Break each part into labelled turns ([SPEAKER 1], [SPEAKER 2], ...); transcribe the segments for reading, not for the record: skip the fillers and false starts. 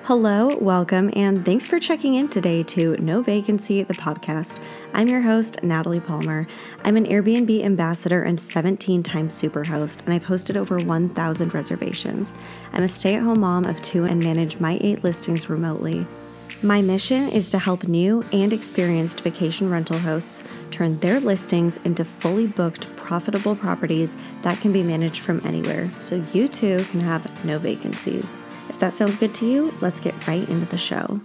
[SPEAKER 1] Hello, welcome, and thanks for checking in today to No Vacancy, the podcast. I'm your host, Natalie Palmer. I'm an Airbnb ambassador and 17-time superhost, and I've hosted over 1,000 reservations. I'm a stay-at-home mom of 2 and manage my 8 listings remotely. My mission is to help new and experienced vacation rental hosts turn their listings into fully booked, profitable properties that can be managed from anywhere, so you too can have no vacancies. If that sounds good to you, let's get right into the show.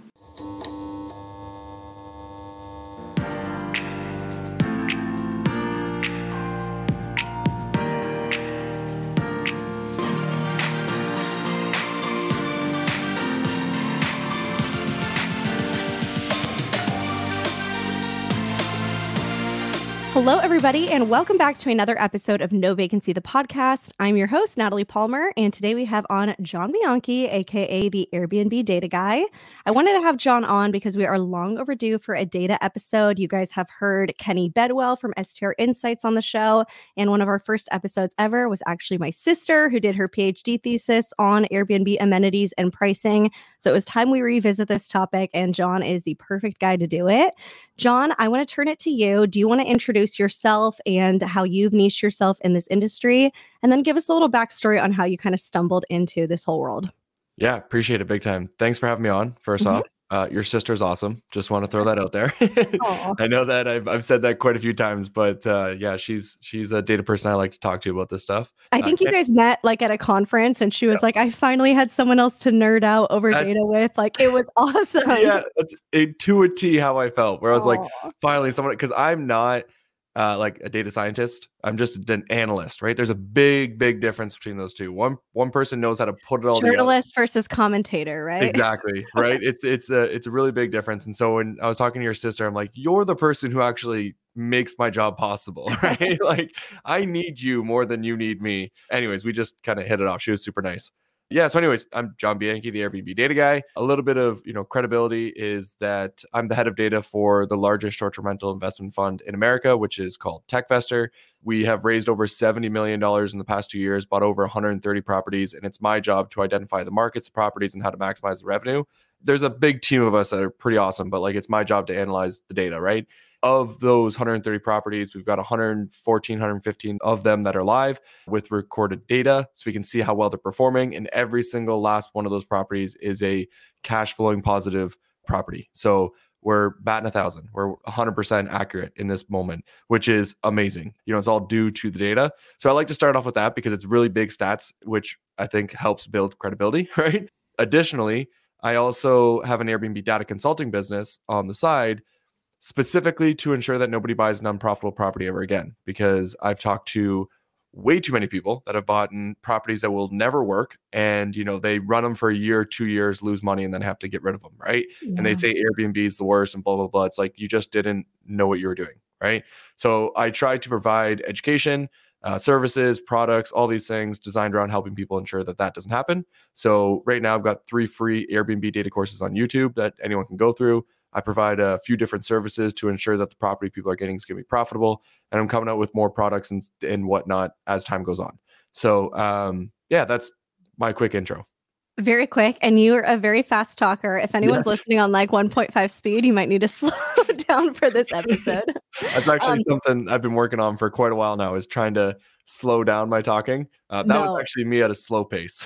[SPEAKER 1] Hello, everybody, and welcome back to another episode of No Vacancy, the podcast. I'm your host, Natalie Palmer, and today we have on John Bianchi, aka the Airbnb Data Guy. I wanted to have John on because we are long overdue for a data episode. You guys have heard Kenny Bedwell from STR Insights on the show, and one of our first episodes ever was actually my sister who did her PhD thesis on Airbnb amenities and pricing. So it was time we revisit this topic, and John is the perfect guy to do it. John, I want to turn it to you. Do you want to introduce yourself and how you've niched yourself in this industry? And then give us a little backstory on how you kind of stumbled into this whole world.
[SPEAKER 2] Yeah, appreciate it big time. Thanks for having me on. First off, your sister's awesome. Just want to throw that out there. I know that I've said that quite a few times, but yeah, she's a data person I like to talk to about this stuff.
[SPEAKER 1] I think you guys met like at a conference and she was like, I finally had someone else to nerd out over data with. Like, it was awesome.
[SPEAKER 2] Yeah, that's to a T how I felt, where I was like, finally someone, because I'm not like a data scientist. I'm just an analyst, right? There's a big difference between those two. One person knows how to put it all together.
[SPEAKER 1] Journalist versus commentator, right?
[SPEAKER 2] Exactly, right? It's a really big difference. And so when I was talking to your sister, I'm like, you're the person who actually makes my job possible, right? Like, I need you more than you need me. Anyways, we just kind of hit it off. She was super nice. Yeah. So anyways, I'm John Bianchi, the Airbnb Data Guy. A little bit of, credibility is that I'm the head of data for the largest short-term rental investment fund in America, which is called TechVestor. We have raised over $70 million in the past 2 years, bought over 130 properties, and it's my job to identify the markets, properties, and how to maximize the revenue. There's a big team of us that are pretty awesome, but like, it's my job to analyze the data, right? Of those 130 properties, we've got 114, 115 of them that are live with recorded data, so we can see how well they're performing. And every single last one of those properties is a cash flowing positive property. So we're batting 1,000. We're 100% accurate in this moment, which is amazing. It's all due to the data. So I like to start off with that because it's really big stats, which I think helps build credibility, right? Additionally, I also have an Airbnb data consulting business on the side, specifically to ensure that nobody buys an unprofitable property ever again, because I've talked to way too many people that have bought in properties that will never work, and they run them for a year, 2 years, lose money, and then have to get rid of them, right? Yeah. And they say Airbnb is the worst and blah blah blah. It's like, you just didn't know what you were doing, right? So I try to provide education, services, products, all these things designed around helping people ensure that that doesn't happen. So right now I've got 3 free Airbnb data courses on YouTube that anyone can go through. I provide a few different services to ensure that the property people are getting is going to be profitable. And I'm coming out with more products and whatnot as time goes on. So yeah, that's my quick intro.
[SPEAKER 1] Very quick. And you're a very fast talker. If anyone's listening on like 1.5 speed, you might need to slow down for this episode.
[SPEAKER 2] That's actually something I've been working on for quite a while now, is trying to slow down my talking. That was actually me at a slow pace.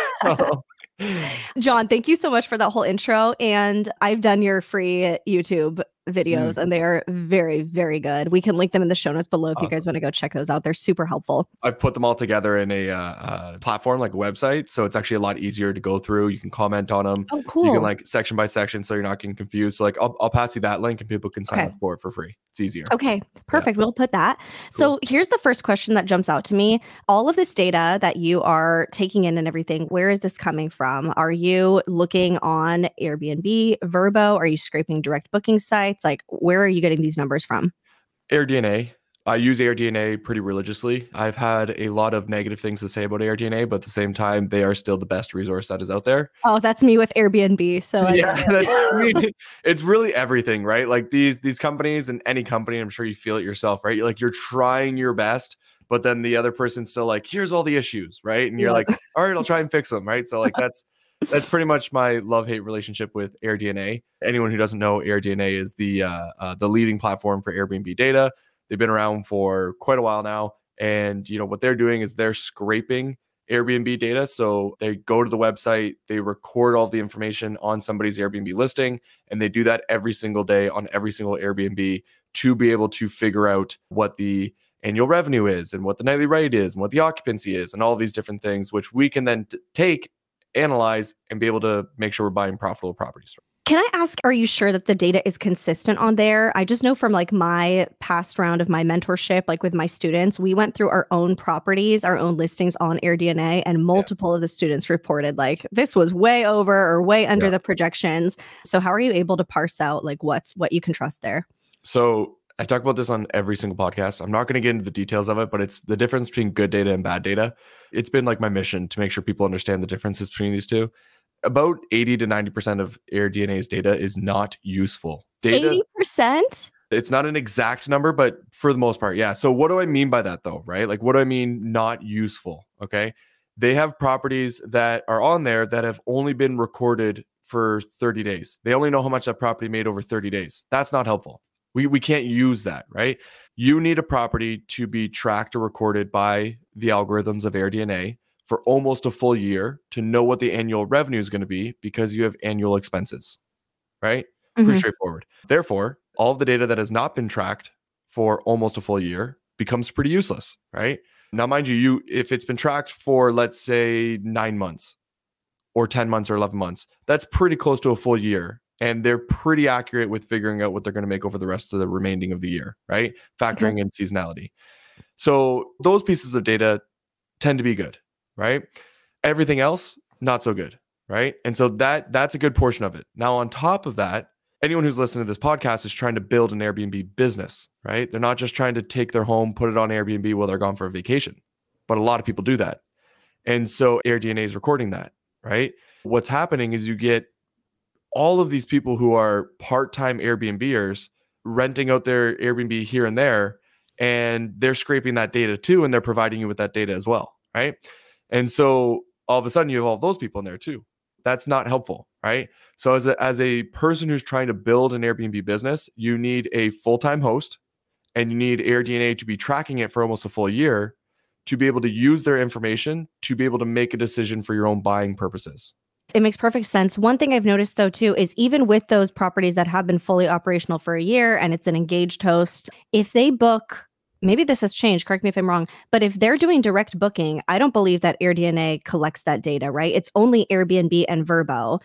[SPEAKER 1] John, thank you so much for that whole intro. And I've done your free YouTube videos and they are very, very good. We can link them in the show notes below if you guys want to go check those out. They're super helpful.
[SPEAKER 2] I've put them all together in a platform, like a website. So it's actually a lot easier to go through. You can comment on them.
[SPEAKER 1] Oh, cool.
[SPEAKER 2] You can like section by section, so you're not getting confused. So like I'll pass you that link and people can sign up for it for free. It's easier.
[SPEAKER 1] Okay, perfect. Yeah. We'll put that. Cool. So here's the first question that jumps out to me. All of this data that you are taking in and everything, where is this coming from? Are you looking on Airbnb, Vrbo? Are you scraping direct booking sites? Like, where are you getting these numbers from?
[SPEAKER 2] AirDNA. I use AirDNA pretty religiously. I've had a lot of negative things to say about AirDNA, but at the same time, they are still the best resource that is out there.
[SPEAKER 1] Oh, that's me with Airbnb. So
[SPEAKER 2] it's really everything, right? Like these companies, and any company, I'm sure you feel it yourself, right? You're trying your best, but then the other person's still like, here's all the issues, right? And you're like, all right, I'll try and fix them, right? So like That's pretty much my love-hate relationship with AirDNA. Anyone who doesn't know, AirDNA is the leading platform for Airbnb data. They've been around for quite a while now, and what they're doing is they're scraping Airbnb data. So they go to the website, they record all the information on somebody's Airbnb listing, and they do that every single day on every single Airbnb to be able to figure out what the annual revenue is and what the nightly rate is and what the occupancy is and all these different things, which we can then take, analyze, and be able to make sure we're buying profitable properties.
[SPEAKER 1] Can I ask, are you sure that the data is consistent on there? I just know from like my past round of my mentorship, like with my students, we went through our own properties, our own listings on AirDNA, and multiple of the students reported like this was way over or way under the projections. So how are you able to parse out like what you can trust there?
[SPEAKER 2] So I talk about this on every single podcast. I'm not going to get into the details of it, but it's the difference between good data and bad data. It's been like my mission to make sure people understand the differences between these two. About 80 to 90% of AirDNA's data is not useful.
[SPEAKER 1] 80%?
[SPEAKER 2] It's not an exact number, but for the most part, yeah. So what do I mean by that though, right? Like what do I mean not useful? Okay. They have properties that are on there that have only been recorded for 30 days. They only know how much that property made over 30 days. That's not helpful. We can't use that, right? You need a property to be tracked or recorded by the algorithms of AirDNA for almost a full year to know what the annual revenue is going to be because you have annual expenses, right? Pretty straightforward. Therefore, all of the data that has not been tracked for almost a full year becomes pretty useless, right? Now, mind you, if it's been tracked for, let's say, 9 months or 10 months or 11 months, that's pretty close to a full year. And they're pretty accurate with figuring out what they're going to make over the rest of the remaining of the year, right? Factoring in seasonality. So those pieces of data tend to be good, right? Everything else, not so good, right? And so that's a good portion of it. Now, on top of that, anyone who's listening to this podcast is trying to build an Airbnb business, right? They're not just trying to take their home, put it on Airbnb while they're gone for a vacation. But a lot of people do that. And so AirDNA is recording that, right? What's happening is you get all of these people who are part-time Airbnbers renting out their Airbnb here and there, and they're scraping that data too, and they're providing you with that data as well, right? And so all of a sudden you have all those people in there too. That's not helpful, right? So as a person who's trying to build an Airbnb business, you need a full-time host, and you need AirDNA to be tracking it for almost a full year to be able to use their information to be able to make a decision for your own buying purposes.
[SPEAKER 1] It makes perfect sense. One thing I've noticed though too is even with those properties that have been fully operational for a year and it's an engaged host, if they book, maybe this has changed, correct me if I'm wrong, but if they're doing direct booking, I don't believe that AirDNA collects that data, right? It's only Airbnb and Vrbo.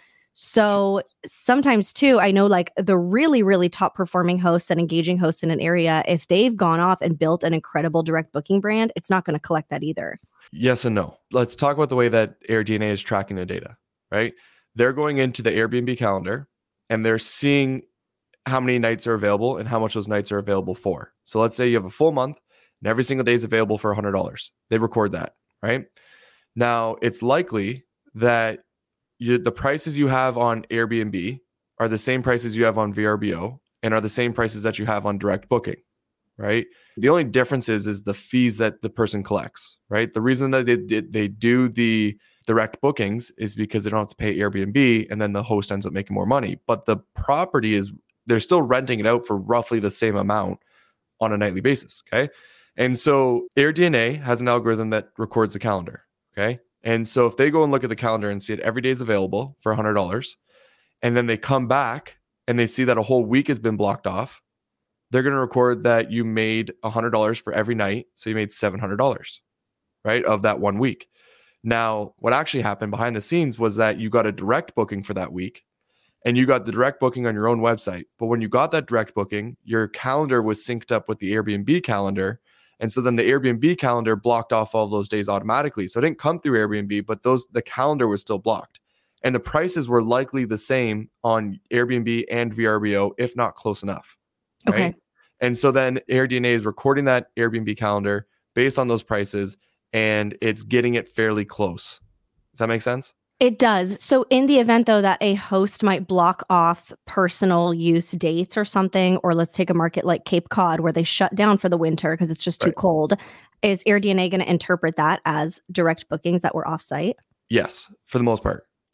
[SPEAKER 1] So sometimes too, I know like the really, really top performing hosts and engaging hosts in an area, if they've gone off and built an incredible direct booking brand, it's not going to collect that either.
[SPEAKER 2] Yes and no. Let's talk about the way that AirDNA is tracking the data. Right? They're going into the Airbnb calendar and they're seeing how many nights are available and how much those nights are available for. So let's say you have a full month and every single day is available for $100. They record that, right? Now, it's likely that the prices you have on Airbnb are the same prices you have on VRBO and are the same prices that you have on direct booking, right? The only difference is the fees that the person collects, right? The reason that they do the direct bookings is because they don't have to pay Airbnb and then the host ends up making more money. But the property they're still renting it out for roughly the same amount on a nightly basis. Okay. And so AirDNA has an algorithm that records the calendar. Okay. And so if they go and look at the calendar and see it every day is available for $100, and then they come back and they see that a whole week has been blocked off, they're going to record that you made $100 for every night. So you made $700, right? Of that 1 week. Now, what actually happened behind the scenes was that you got a direct booking for that week and you got the direct booking on your own website. But when you got that direct booking, your calendar was synced up with the Airbnb calendar. And so then the Airbnb calendar blocked off all those days automatically. So it didn't come through Airbnb, but the calendar was still blocked. And the prices were likely the same on Airbnb and VRBO, if not close enough. Right? Okay. And so then AirDNA is recording that Airbnb calendar based on those prices, and it's getting it fairly close. Does that make sense?
[SPEAKER 1] It does. So in the event, though, that a host might block off personal use dates or something, or let's take a market like Cape Cod where they shut down for the winter because it's just too cold, is AirDNA going to interpret that as direct bookings that were offsite?
[SPEAKER 2] Yes, for the most part.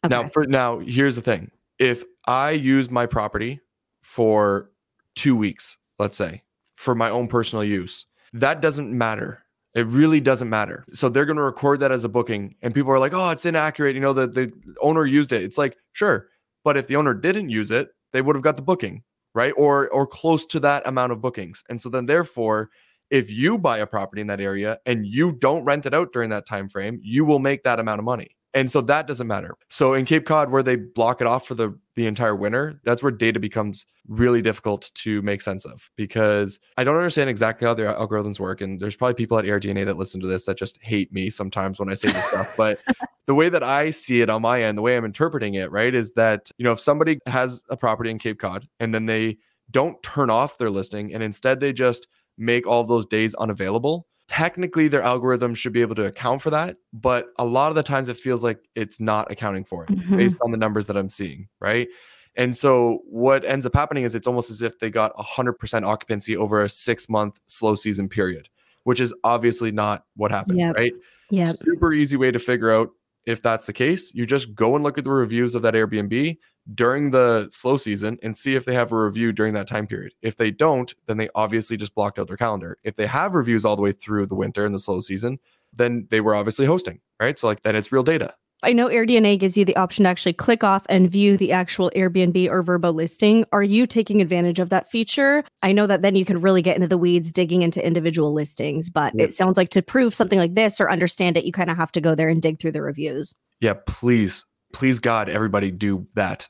[SPEAKER 1] Okay.
[SPEAKER 2] Now, here's the thing. If I use my property for 2 weeks, let's say, for my own personal use, that doesn't matter. It really doesn't matter. So they're going to record that as a booking, and people are like, "Oh, it's inaccurate. The owner used it." It's like, sure, but if the owner didn't use it, they would have got the booking, right? Or close to that amount of bookings. And so then, therefore, if you buy a property in that area and you don't rent it out during that time frame, you will make that amount of money. And so that doesn't matter. So in Cape Cod, where they block it off for the entire winter, that's where data becomes really difficult to make sense of, because I don't understand exactly how their algorithms work. And there's probably people at AirDNA that listen to this that just hate me sometimes when I say this stuff. But the way that I see it on my end, the way I'm interpreting it, right, is that, if somebody has a property in Cape Cod and then they don't turn off their listing and instead they just make all of those days unavailable, technically their algorithm should be able to account for that, but a lot of the times it feels like it's not accounting for it based on the numbers that I'm seeing, right? And so what ends up happening is it's almost as if they got 100% occupancy over a 6-month slow season period, which is obviously not what happened, right?
[SPEAKER 1] Yeah.
[SPEAKER 2] Super easy way to figure out if that's the case. You just go and look at the reviews of that Airbnb during the slow season and see if they have a review during that time period. If they don't, then they obviously just blocked out their calendar. If they have reviews all the way through the winter and the slow season, then they were obviously hosting, right? So then it's real data.
[SPEAKER 1] I know AirDNA gives you the option to actually click off and view the actual Airbnb or Vrbo listing. Are you taking advantage of that feature? I know that then you can really get into the weeds digging into individual listings, but It sounds like to prove something like this or understand it, you kind of have to go there and dig through the reviews.
[SPEAKER 2] Yeah, please God, everybody do that.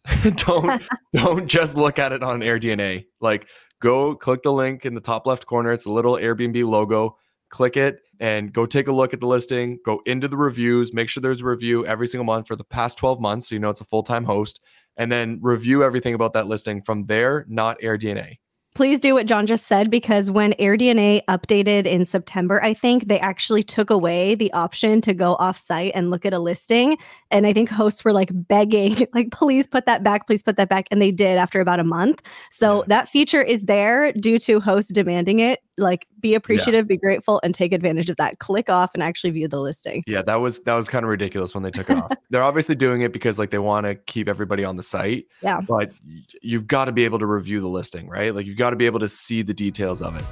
[SPEAKER 2] don't just look at it on AirDNA. Like, go click the link in the top left corner. It's a little Airbnb logo. Click it and go take a look at the listing. Go into the reviews. Make sure there's a review every single month for the past 12 months, so it's a full-time host. And then review everything about that listing from there, not AirDNA.
[SPEAKER 1] Please do what John just said, because when AirDNA updated in September, I think they actually took away the option to go off-site and look at a listing. And I think hosts were like begging, like, please put that back, please put that back. And they did after about a month. So that feature is there due to hosts demanding it. Like, be appreciative, be grateful, and take advantage of that. Click off and actually view the listing.
[SPEAKER 2] Yeah, that was kind of ridiculous when they took it off. They're obviously doing it because they want to keep everybody on the site.
[SPEAKER 1] Yeah.
[SPEAKER 2] But you've got to be able to review the listing, right? Like, you've got to be able to see the details of it.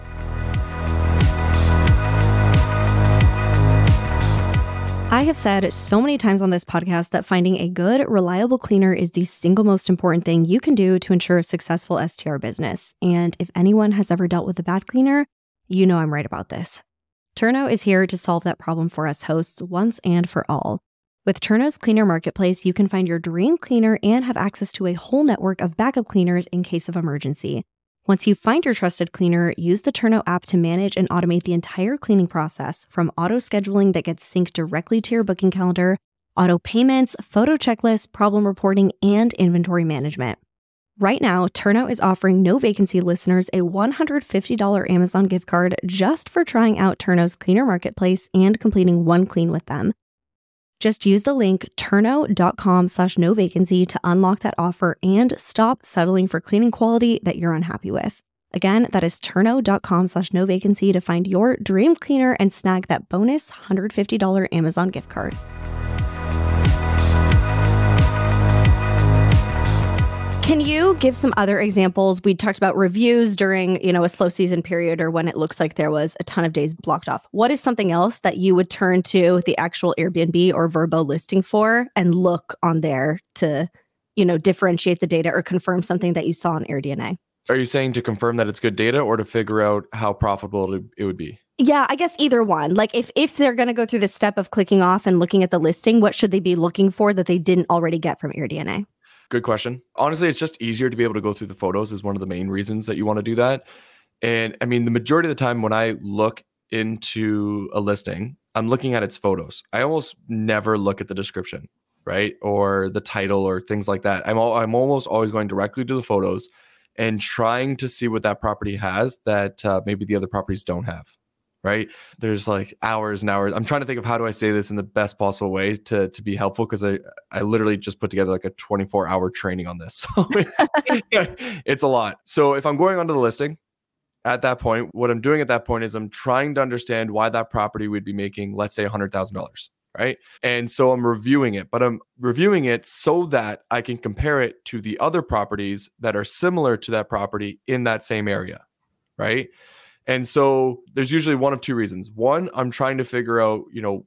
[SPEAKER 1] I have said so many times on this podcast that finding a good, reliable cleaner is the single most important thing you can do to ensure a successful STR business. And if anyone has ever dealt with a bad cleaner, you know I'm right about this. Turno is here to solve that problem for us hosts once and for all. With Turno's Cleaner Marketplace, you can find your dream cleaner and have access to a whole network of backup cleaners in case of emergency. Once you find your trusted cleaner, use the Turno app to manage and automate the entire cleaning process, from auto scheduling that gets synced directly to your booking calendar, auto payments, photo checklists, problem reporting, and inventory management. Right now, Turno is offering No Vacancy listeners a $150 Amazon gift card just for trying out Turno's Cleaner Marketplace and completing one clean with them. Just use the link turno.com/novacancy to unlock that offer and stop settling for cleaning quality that you're unhappy with. Again, that is turno.com/novacancy to find your dream cleaner and snag that bonus $150 Amazon gift card. Can you give some other examples? We talked about reviews during, a slow season period or when it looks like there was a ton of days blocked off. What is something else that you would turn to the actual Airbnb or Vrbo listing for and look on there to, differentiate the data or confirm something that you saw on AirDNA?
[SPEAKER 2] Are you saying to confirm that it's good data or to figure out how profitable it would be?
[SPEAKER 1] Yeah, I guess either one. Like, if they're going to go through the step of clicking off and looking at the listing, what should they be looking for that they didn't already get from AirDNA?
[SPEAKER 2] Good question. Honestly, it's just easier to be able to go through the photos is one of the main reasons that you want to do that. And I mean, the majority of the time when I look into a listing, I'm looking at its photos. I almost never look at the description, right? Or the title or things like that. I'm almost always going directly to the photos and trying to see what that property has that maybe the other properties don't have. Right? There's like hours and hours. I'm trying to think of how do I say this in the best possible way to be helpful, because I literally just put together like a 24-hour training on this. So it's a lot. So if I'm going onto the listing at that point, what I'm doing at that point is I'm trying to understand why that property would be making, let's say, $100,000. right? And so I'm reviewing it, but I'm reviewing it so that I can compare it to the other properties that are similar to that property in that same area, right? And so there's usually one of two reasons. One, I'm trying to figure out,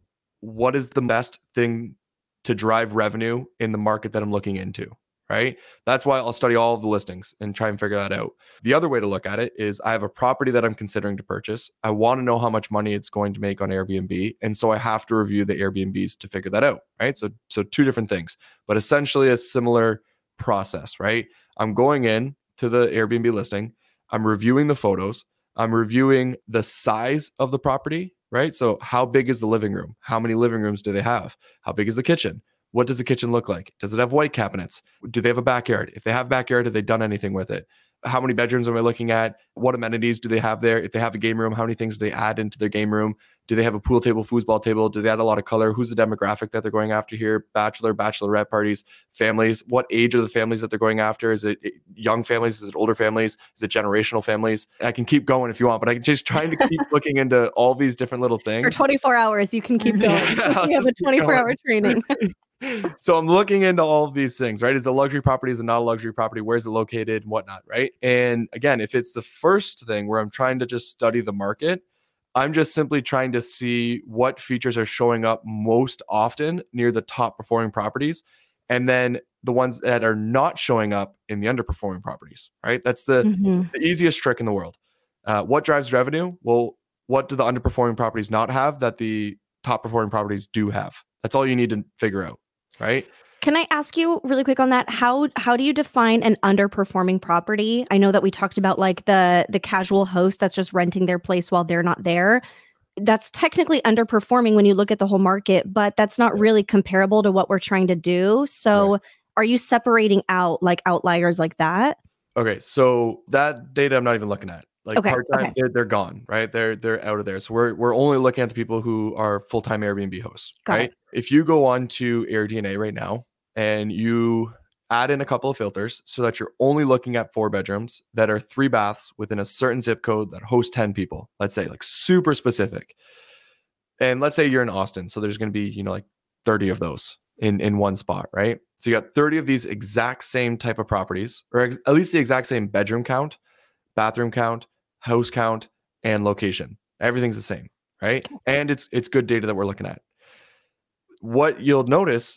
[SPEAKER 2] what is the best thing to drive revenue in the market that I'm looking into, right? That's why I'll study all of the listings and try and figure that out. The other way to look at it is I have a property that I'm considering to purchase. I want to know how much money it's going to make on Airbnb. And so I have to review the Airbnbs to figure that out, right? So two different things, but essentially a similar process, right? I'm going in to the Airbnb listing. I'm reviewing the photos. I'm reviewing the size of the property, right? So how big is the living room? How many living rooms do they have? How big is the kitchen? What does the kitchen look like? Does it have white cabinets? Do they have a backyard? If they have backyard, have they done anything with it? How many bedrooms am I looking at? What amenities do they have there? If they have a game room, how many things do they add into their game room? Do they have a pool table, foosball table? Do they add a lot of color? Who's the demographic that they're going after here? Bachelor, bachelorette parties, families. What age are the families that they're going after? Is it young families? Is it older families? Is it generational families? I can keep going if you want, but I'm just trying to keep looking into all these different little things.
[SPEAKER 1] For 24 hours, you can keep going.
[SPEAKER 2] Yeah,
[SPEAKER 1] you have a 24-hour training.
[SPEAKER 2] So I'm looking into all of these things, right? Is it a luxury property? Is it not a luxury property? Where's it located and whatnot, right? And again, if it's the first thing where I'm trying to just study the market, I'm just simply trying to see what features are showing up most often near the top performing properties. And then the ones that are not showing up in the underperforming properties, right? That's the easiest trick in the world. What drives revenue? Well, what do the underperforming properties not have that the top performing properties do have? That's all you need to figure out, right?
[SPEAKER 1] Can I ask you really quick on that? How do you define an underperforming property? I know that we talked about like the casual host that's just renting their place while they're not there. That's technically underperforming when you look at the whole market, but that's not really comparable to what we're trying to do. So are you separating out like outliers like that?
[SPEAKER 2] Okay, so that data I'm not even looking at. Like part-time, they're gone, right? They're out of there. So we're only looking at the people who are full-time Airbnb hosts, right? If you go on to AirDNA right now and you add in a couple of filters so that you're only looking at 4 bedrooms that are 3 baths within a certain zip code that host 10 people, let's say, like super specific. And let's say you're in Austin, so there's going to be, like 30 of those in one spot, right? So you got 30 of these exact same type of properties, or at least the exact same bedroom count, bathroom count, house count, and location. Everything's the same, right? And it's good data that we're looking at. What you'll notice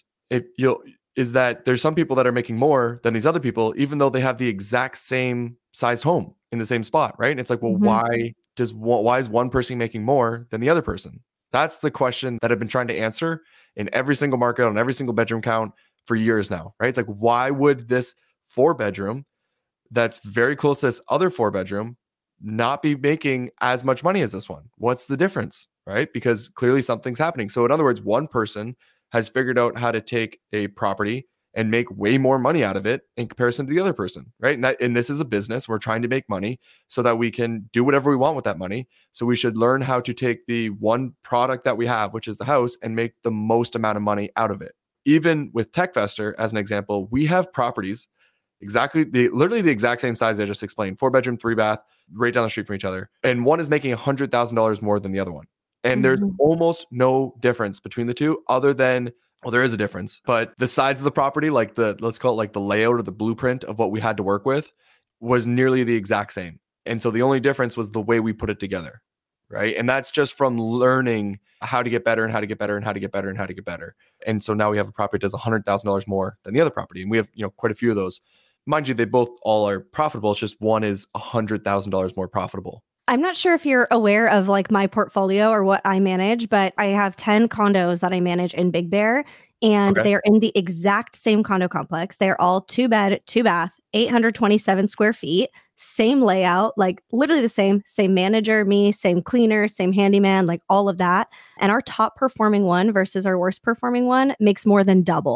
[SPEAKER 2] is that there's some people that are making more than these other people, even though they have the exact same sized home in the same spot, right? And it's like, well, why is one person making more than the other person? That's the question that I've been trying to answer in every single market on every single bedroom count for years now, right? It's like, why would this 4-bedroom that's very close to this other 4-bedroom not be making as much money as this one? What's the difference, right? Because clearly something's happening. So in other words, one person has figured out how to take a property and make way more money out of it in comparison to the other person, right? And this is a business. We're trying to make money so that we can do whatever we want with that money. So we should learn how to take the one product that we have, which is the house, and make the most amount of money out of it. Even with TechVestor, as an example, we have properties literally the exact same size I just explained, 4-bedroom, 3-bath, right down the street from each other. And one is making $100,000 more than the other one. And there's almost no difference between the two other than, well, there is a difference, but the size of the property, like let's call it like the layout or the blueprint of what we had to work with, was nearly the exact same. And so the only difference was the way we put it together, right? And that's just from learning how to get better and how to get better and how to get better and how to get better. And so now we have a property that does $100,000 more than the other property. And we have, quite a few of those. Mind you, they both all are profitable. It's just one is $100,000 more profitable.
[SPEAKER 1] I'm not sure if you're aware of like my portfolio or what I manage, but I have 10 condos that I manage in Big Bear, and they're in the exact same condo complex. They're all 2-bed, 2-bath, 827 square feet, same layout, like literally the same manager, me, same cleaner, same handyman, like all of that. And our top performing one versus our worst performing one makes more than double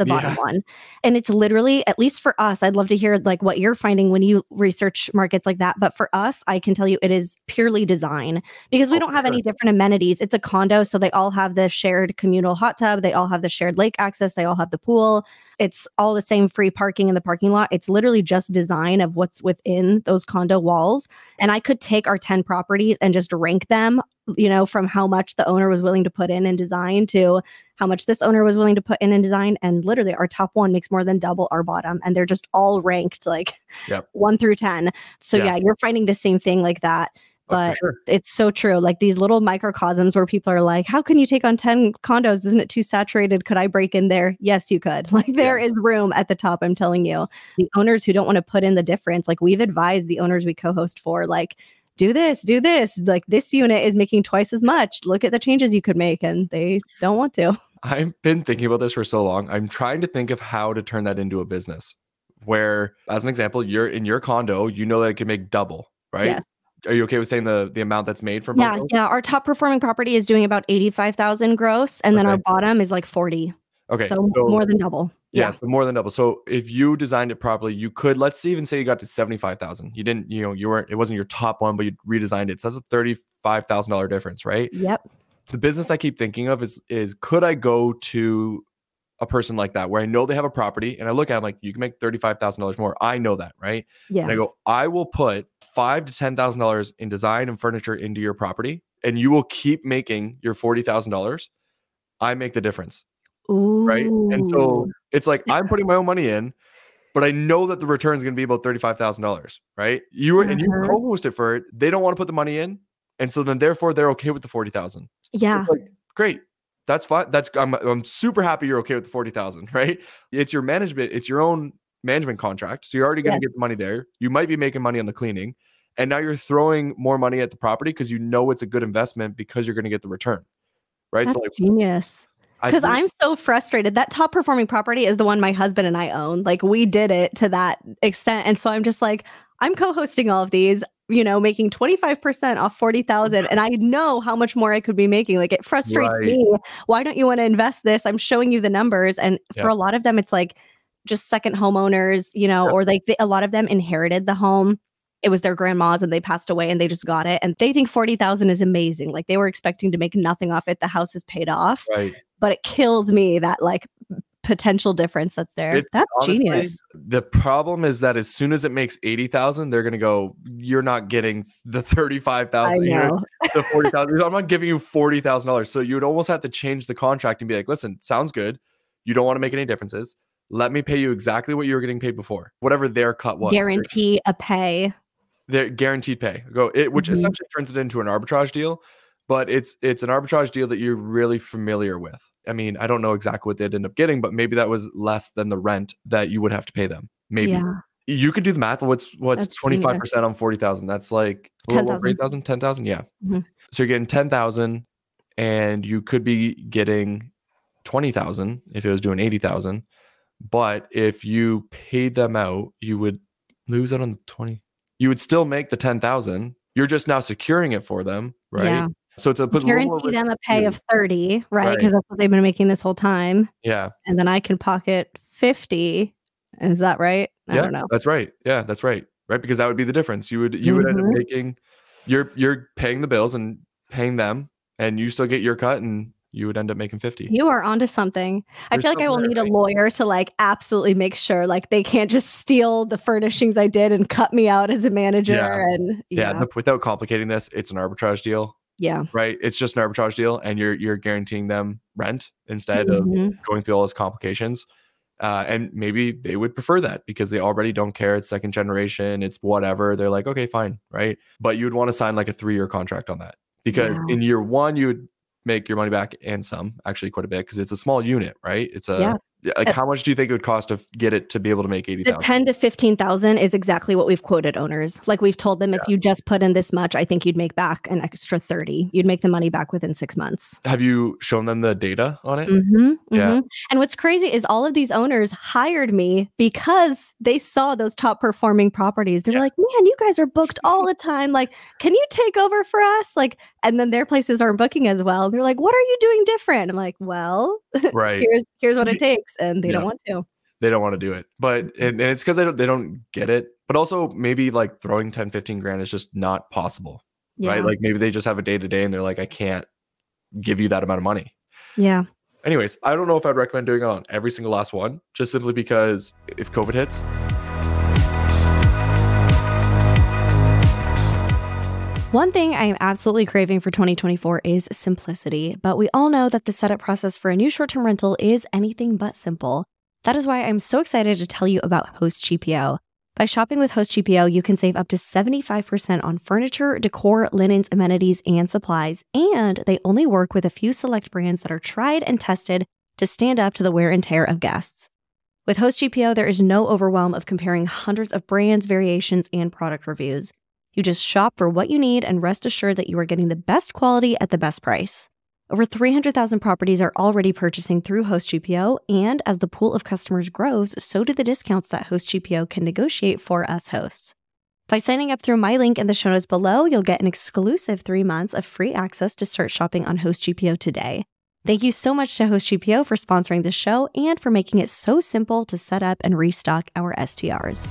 [SPEAKER 1] the bottom one. And it's literally, at least for us, I'd love to hear like what you're finding when you research markets like that. But for us, I can tell you it is purely design because we don't have any different amenities. It's a condo. So they all have the shared communal hot tub. They all have the shared lake access. They all have the pool. It's all the same free parking in the parking lot. It's literally just design of what's within those condo walls. And I could take our 10 properties and just rank them, from how much the owner was willing to put in design to how much this owner was willing to put in design. And literally our top one makes more than double our bottom. And they're just all ranked like 1 through 10. So yeah, you're finding the same thing like that. But it's so true. Like these little microcosms where people are like, how can you take on 10 condos? Isn't it too saturated? Could I break in there? Yes, you could. Like there is room at the top. I'm telling you, the owners who don't want to put in the difference, like we've advised the owners we co-host for, like, do this. Like this unit is making twice as much. Look at the changes you could make. And they don't want to.
[SPEAKER 2] I've been thinking about this for so long. I'm trying to think of how to turn that into a business where, as an example, you're in your condo, that it can make double, right? Yes. Are you okay with saying the amount that's made from?
[SPEAKER 1] Yeah. Our top performing property is doing about 85,000 gross. And then our bottom is like 40.
[SPEAKER 2] Okay.
[SPEAKER 1] So more than double.
[SPEAKER 2] Yeah. So more than double. So if you designed it properly, you could, let's even say you got to 75,000. You didn't, it wasn't your top one, but you redesigned it. So that's a $35,000 difference, right?
[SPEAKER 1] Yep.
[SPEAKER 2] The business I keep thinking of is could I go to a person like that where I know they have a property and I look at them like, you can make $35,000 more. I know that, right?
[SPEAKER 1] Yeah.
[SPEAKER 2] And I go, I will put $5,000 to $10,000 in design and furniture into your property, and you will keep making your $40,000. I make the difference.
[SPEAKER 1] Ooh.
[SPEAKER 2] Right. And so it's like, I'm putting my own money in, but I know that the return is going to be about $35,000. Right. And you co-host it for it. They don't want to put the money in. And so then therefore they're okay with the 40,000.
[SPEAKER 1] Yeah.
[SPEAKER 2] It's like, great. That's fine. I'm super happy you're okay with the 40,000, right? It's your management. It's your own management contract. So you're already going to get the money there. You might be making money on the cleaning. And now you're throwing more money at the property because it's a good investment because you're going to get the return. Right.
[SPEAKER 1] That's genius. Because I'm so frustrated. That top performing property is the one my husband and I own. Like we did it to that extent. And so I'm just like, I'm co-hosting all of these, making 25% off 40,000. And I know how much more I could be making. Like it frustrates me. Why don't you want to invest this? I'm showing you the numbers. And for a lot of them, it's like just second homeowners, or like a lot of them inherited the home. It was their grandma's and they passed away and they just got it. And they think 40,000 is amazing. Like they were expecting to make nothing off it. The house is paid off.
[SPEAKER 2] Right.
[SPEAKER 1] But it kills me that like potential difference that's there. That's honestly genius.
[SPEAKER 2] The problem is that as soon as it makes 80,000, they're going to go, you're not getting the 35,000, the 40,000. I'm not giving you $40,000. So you would almost have to change the contract and be like, listen, sounds good. You don't want to make any differences. Let me pay you exactly what you were getting paid before, whatever their cut was.
[SPEAKER 1] Guarantee a pay.
[SPEAKER 2] They're guaranteed pay. Which essentially turns it into an arbitrage deal. But it's an arbitrage deal that you're really familiar with. I mean, I don't know exactly what they'd end up getting, but maybe that was less than the rent that you would have to pay them. Maybe you could do the math. What's 25% on 40,000? That's like 10,000. 10,000. Yeah. Mm-hmm. So you're getting 10,000, and you could be getting 20,000 if it was doing 80,000. But if you paid them out, you would lose out on the 20. You would still make the 10,000. You're just now securing it for them, right? Yeah. So to put
[SPEAKER 1] guarantee them a pay of 30, right? Because that's what they've been making this whole time.
[SPEAKER 2] Yeah.
[SPEAKER 1] And then I can pocket 50. Is that right? I don't know.
[SPEAKER 2] That's right. Yeah, that's right. Right. Because that would be the difference. You would end up making you're paying the bills and paying them, and you still get your cut, and you would end up making 50.
[SPEAKER 1] You are onto something. I feel like I will need a lawyer to like absolutely make sure like they can't just steal the furnishings I did and cut me out as a manager. And
[SPEAKER 2] without complicating this, it's an arbitrage deal.
[SPEAKER 1] Yeah.
[SPEAKER 2] Right. It's just an arbitrage deal, and you're guaranteeing them rent instead of going through all those complications. And maybe they would prefer that because they already don't care. It's second generation. It's whatever. They're like, okay, fine. Right. But you would want to sign like a 3-year contract on that because in year one, you would make your money back and some, actually quite a bit, because it's a small unit, right? It's how much do you think it would cost to get it to be able to make 80,000?
[SPEAKER 1] 10 to 15,000 is exactly what we've quoted owners. Like we've told them if you just put in this much, I think you'd make back an extra 30. You'd make the money back within 6 months.
[SPEAKER 2] Have you shown them the data on it?
[SPEAKER 1] Yeah. And what's crazy is all of these owners hired me because they saw those top performing properties. They're like, man, you guys are booked all the time. Like, can you take over for us? Like, and then their places aren't booking as well. They're like, what are you doing different? I'm like, well,
[SPEAKER 2] Right.
[SPEAKER 1] Here's what it takes, and they don't
[SPEAKER 2] Yeah.
[SPEAKER 1] want to.
[SPEAKER 2] They don't want to do it. But and it's because they don't get it. But also maybe like throwing 10, 15 grand is just not possible. Right.
[SPEAKER 1] Yeah.
[SPEAKER 2] Like maybe they just have a day to day and they're like, I can't give you that amount of money.
[SPEAKER 1] Yeah.
[SPEAKER 2] Anyways, I don't know if I'd recommend doing it on every single last one, just simply because if COVID hits.
[SPEAKER 1] One thing I am absolutely craving for 2024 is simplicity, but we all know that the setup process for a new short-term rental is anything but simple. That is why I'm so excited to tell you about Host GPO. By shopping with Host GPO, you can save up to 75% on furniture, decor, linens, amenities, and supplies, and they only work with a few select brands that are tried and tested to stand up to the wear and tear of guests. With Host GPO, there is no overwhelm of comparing hundreds of brands, variations, and product reviews. You just shop for what you need and rest assured that you are getting the best quality at the best price. Over 300,000 properties are already purchasing through Host GPO, and as the pool of customers grows, so do the discounts that Host GPO can negotiate for us hosts. By signing up through my link in the show notes below, you'll get an exclusive 3 months of free access to start shopping on Host GPO today. Thank you so much to Host GPO for sponsoring this show and for making it so simple to set up and restock our STRs.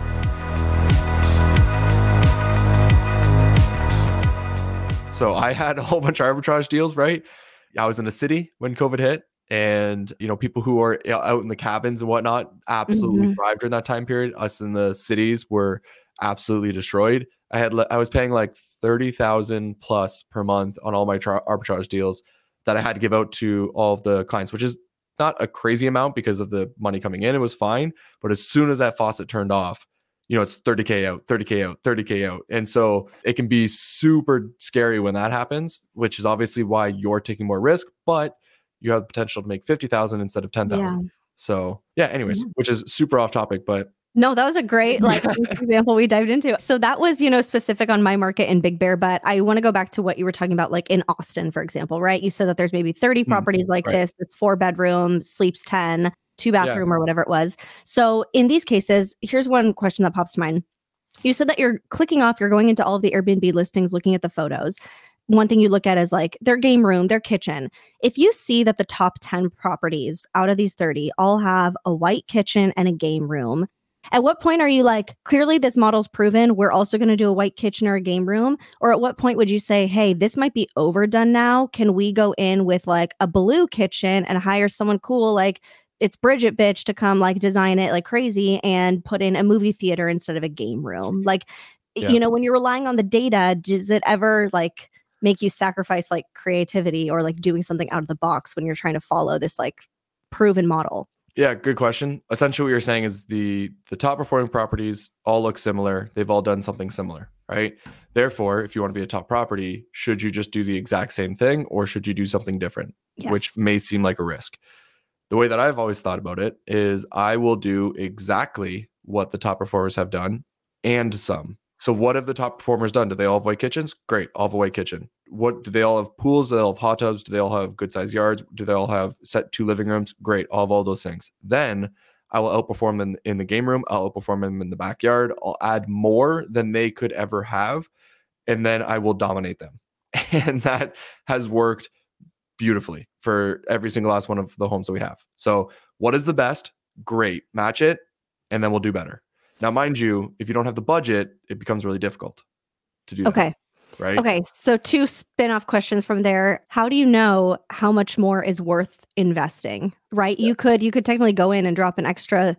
[SPEAKER 2] So I had a whole bunch of arbitrage deals, right? I was in a city when COVID hit, and people who are out in the cabins and whatnot absolutely thrived during that time period. Us in the cities were absolutely destroyed. I was paying like 30,000 plus per month on all my arbitrage deals that I had to give out to all of the clients, which is not a crazy amount because of the money coming in. It was fine, but as soon as that faucet turned off, it's 30K out, 30K out, 30K out. And so it can be super scary when that happens, which is obviously why you're taking more risk, but you have the potential to make 50,000 instead of 10,000. Yeah. So anyways, which is super off topic, but
[SPEAKER 1] no, that was a great example we dived into. So that was, specific on my market in Big Bear, but I want to go back to what you were talking about, like in Austin, for example, right? You said that there's maybe 30 properties like this. It's 4 bedrooms, sleeps 10. 2-bathroom or whatever it was. So in these cases, here's one question that pops to mind. You said that you're going into all of the Airbnb listings, looking at the photos. One thing you look at is like their game room, their kitchen. If you see that the top 10 properties out of these 30 all have a white kitchen and a game room, at what point are you like, clearly this model's proven, we're also going to do a white kitchen or a game room? Or at what point would you say, hey, this might be overdone now. Can we go in with like a blue kitchen and hire someone cool like it's Bridget bitch to come like design it like crazy and put in a movie theater instead of a game room? Like, when you're relying on the data, does it ever like make you sacrifice like creativity or like doing something out of the box when you're trying to follow this like proven model?
[SPEAKER 2] Yeah, good question. Essentially what you're saying is the top performing properties all look similar. They've all done something similar, right? Therefore, if you want to be a top property, should you just do the exact same thing or should you do something different? Yes. Which may seem like a risk. The way that I've always thought about it is I will do exactly what the top performers have done and some. So what have the top performers done? Do they all have white kitchens? Great. All have a white kitchen. What do they all have? Pools? Do they all have hot tubs? Do they all have good sized yards? Do they all have set 2 living rooms? Great. All have all those things. Then I will outperform them in the game room. I'll outperform them in the backyard. I'll add more than they could ever have. And then I will dominate them. And that has worked beautifully for every single last one of the homes that we have. So what is the best? Great. Match it. And then we'll do better. Now, mind you, if you don't have the budget, it becomes really difficult to do that.
[SPEAKER 1] Okay.
[SPEAKER 2] Right.
[SPEAKER 1] Okay. So 2 spin-off questions from there. How do you know how much more is worth investing? Right. Yeah. You could technically go in and drop an extra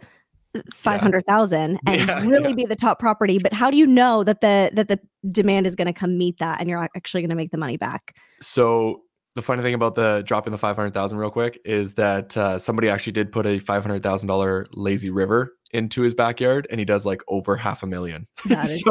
[SPEAKER 1] 500,000 and really be the top property. But how do you know that the demand is going to come meet that and you're actually going to make the money back?
[SPEAKER 2] So the funny thing about the dropping the 500,000 real quick is that somebody actually did put a $500,000 lazy river into his backyard, and he does like over $500,000.
[SPEAKER 1] That is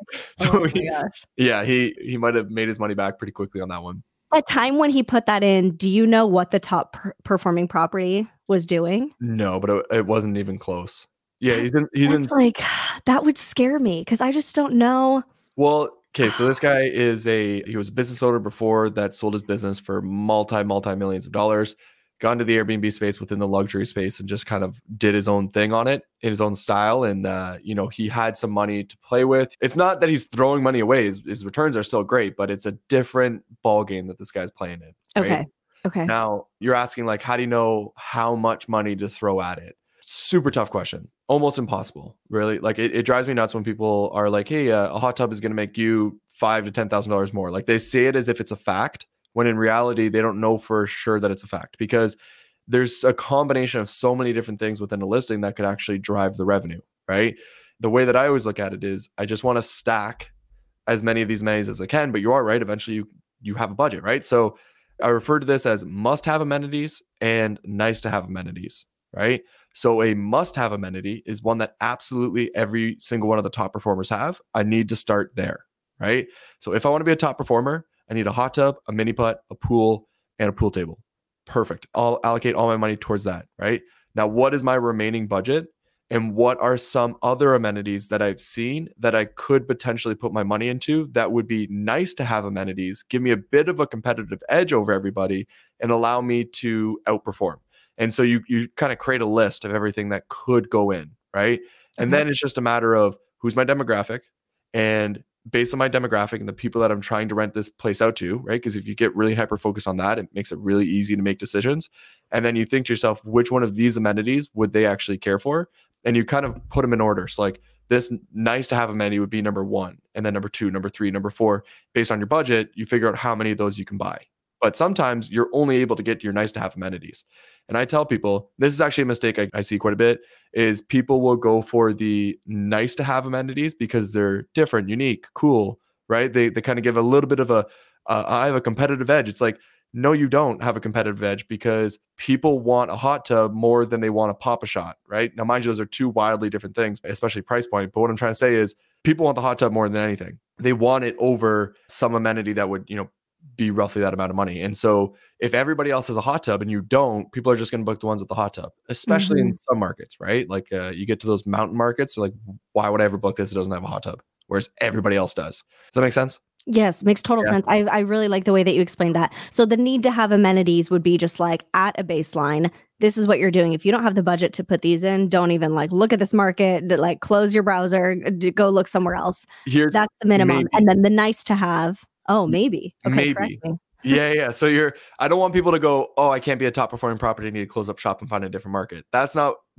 [SPEAKER 2] he might have made his money back pretty quickly on that one.
[SPEAKER 1] At time when he put that in, do you know what the top performing property was doing?
[SPEAKER 2] No, but it wasn't even close. Yeah, he's in
[SPEAKER 1] like that would scare me because I just don't know.
[SPEAKER 2] Well, okay, so this guy he was a business owner before that sold his business for multi millions of dollars, got into the Airbnb space within the luxury space and just kind of did his own thing on it in his own style. And, he had some money to play with. It's not that he's throwing money away. His returns are still great, but it's a different ball game that this guy's playing in. Right?
[SPEAKER 1] Okay. Okay.
[SPEAKER 2] Now you're asking like, how do you know how much money to throw at it? Super tough question. Almost impossible, really. Like it drives me nuts when people are like, hey, a hot tub is going to make you $5,000 to $10,000 more. Like they say it as if it's a fact, when in reality, they don't know for sure that it's a fact, because there's a combination of so many different things within a listing that could actually drive the revenue, right? The way that I always look at it is I just want to stack as many of these amenities as I can, but you are right. Eventually you have a budget, right? So I refer to this as must-have amenities and nice-to-have amenities, right? So a must-have amenity is one that absolutely every single one of the top performers have. I need to start there, right? So if I want to be a top performer, I need a hot tub, a mini putt, a pool, and a pool table. Perfect. I'll allocate all my money towards that, right? Now, what is my remaining budget? And what are some other amenities that I've seen that I could potentially put my money into that would be nice to have amenities, give me a bit of a competitive edge over everybody, and allow me to outperform? And so you kind of create a list of everything that could go in, right? And then it's just a matter of who's my demographic, and based on my demographic and the people that I'm trying to rent this place out to, right? Because if you get really hyper focused on that, it makes it really easy to make decisions. And then you think to yourself, which one of these amenities would they actually care for? And you kind of put them in order. So like this nice to have amenity would be number one, and then number two, number three, number four. Based on your budget, you figure out how many of those you can buy. But sometimes you're only able to get your nice to have amenities. And I tell people, this is actually a mistake I see quite a bit, is people will go for the nice to have amenities because they're different, unique, cool, right? They kind of give a little bit of I have a competitive edge. It's like, no, you don't have a competitive edge, because people want a hot tub more than they want a Pop-A-Shot, right? Now, mind you, those are two wildly different things, especially price point. But what I'm trying to say is people want the hot tub more than anything. They want it over some amenity that would, be roughly that amount of money. And so if everybody else has a hot tub and you don't, people are just going to book the ones with the hot tub, especially in some markets, right? Like you get to those mountain markets, they're like, why would I ever book this? It doesn't have a hot tub, whereas everybody else does. Does that make sense?
[SPEAKER 1] Yes, makes total sense. I really like the way that you explained that. So the need to have amenities would be just like at a baseline, this is what you're doing. If you don't have the budget to put these in, don't even like look at this market, like close your browser, go look somewhere else. That's the minimum. Maybe. And then the nice to have, maybe. Okay,
[SPEAKER 2] maybe. Yeah. So I don't want people to go, I can't be a top performing property. I need to close up shop and find a different market. That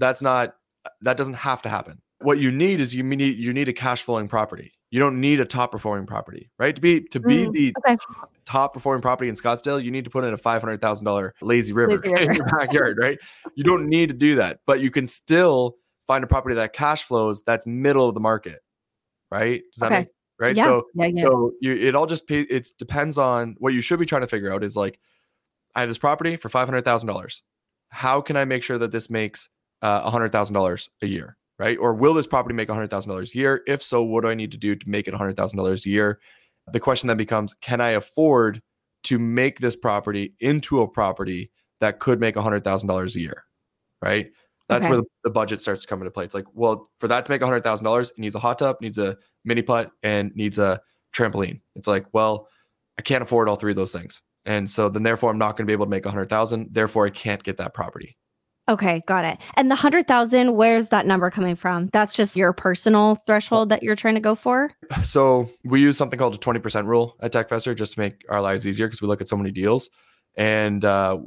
[SPEAKER 2] doesn't have to happen. What you need is you need a cash flowing property. You don't need a top performing property, right? To be the top performing property in Scottsdale, you need to put in a $500,000 lazy river in your backyard, right? You don't need to do that, but you can still find a property that cash flows that's middle of the market, right? Does that make right?
[SPEAKER 1] Yeah.
[SPEAKER 2] So it all just it depends on what you should be trying to figure out is like, I have this property for $500,000. How can I make sure that this makes $100,000 a year? Right? Or will this property make $100,000 a year? If so, what do I need to do to make it $100,000 a year? The question then becomes, can I afford to make this property into a property that could make $100,000 a year? Right? That's where the budget starts to come into play. It's like, well, for that to make $100,000, it needs a hot tub, needs a mini putt, and needs a trampoline. It's like, well, I can't afford all three of those things. And so then therefore I'm not going to be able to make 100,000. Therefore I can't get that property.
[SPEAKER 1] Okay, got it. And the 100,000, where's that number coming from? That's just your personal threshold that you're trying to go for?
[SPEAKER 2] So we use something called the 20% rule at TechFester just to make our lives easier, because we look at so many deals. And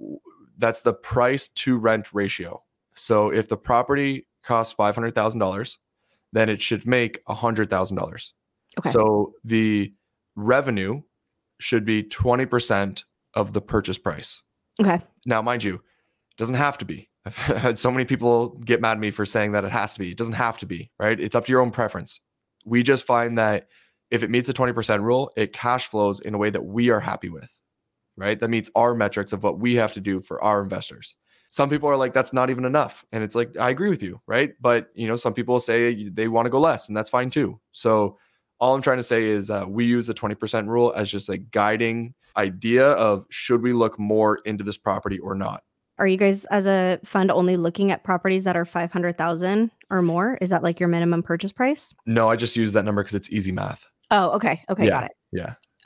[SPEAKER 2] that's the price to rent ratio. So if the property costs $500,000, then it should make $100,000. Okay. So the revenue should be 20% of the purchase price.
[SPEAKER 1] Okay.
[SPEAKER 2] Now, mind you, it doesn't have to be. I've had so many people get mad at me for saying that it has to be. It doesn't have to be, right? It's up to your own preference. We just find that if it meets the 20% rule, it cash flows in a way that we are happy with, right? That meets our metrics of what we have to do for our investors. Some people are like, that's not even enough. And it's like, I agree with you, right? But, some people say they want to go less, and that's fine too. So all I'm trying to say is we use the 20% rule as just a guiding idea of, should we look more into this property or not?
[SPEAKER 1] Are you guys as a fund only looking at properties that are 500,000 or more? Is that like your minimum purchase price?
[SPEAKER 2] No, I just use that number because it's easy math.
[SPEAKER 1] Oh, okay. Okay,
[SPEAKER 2] yeah,
[SPEAKER 1] got it.
[SPEAKER 2] Yeah.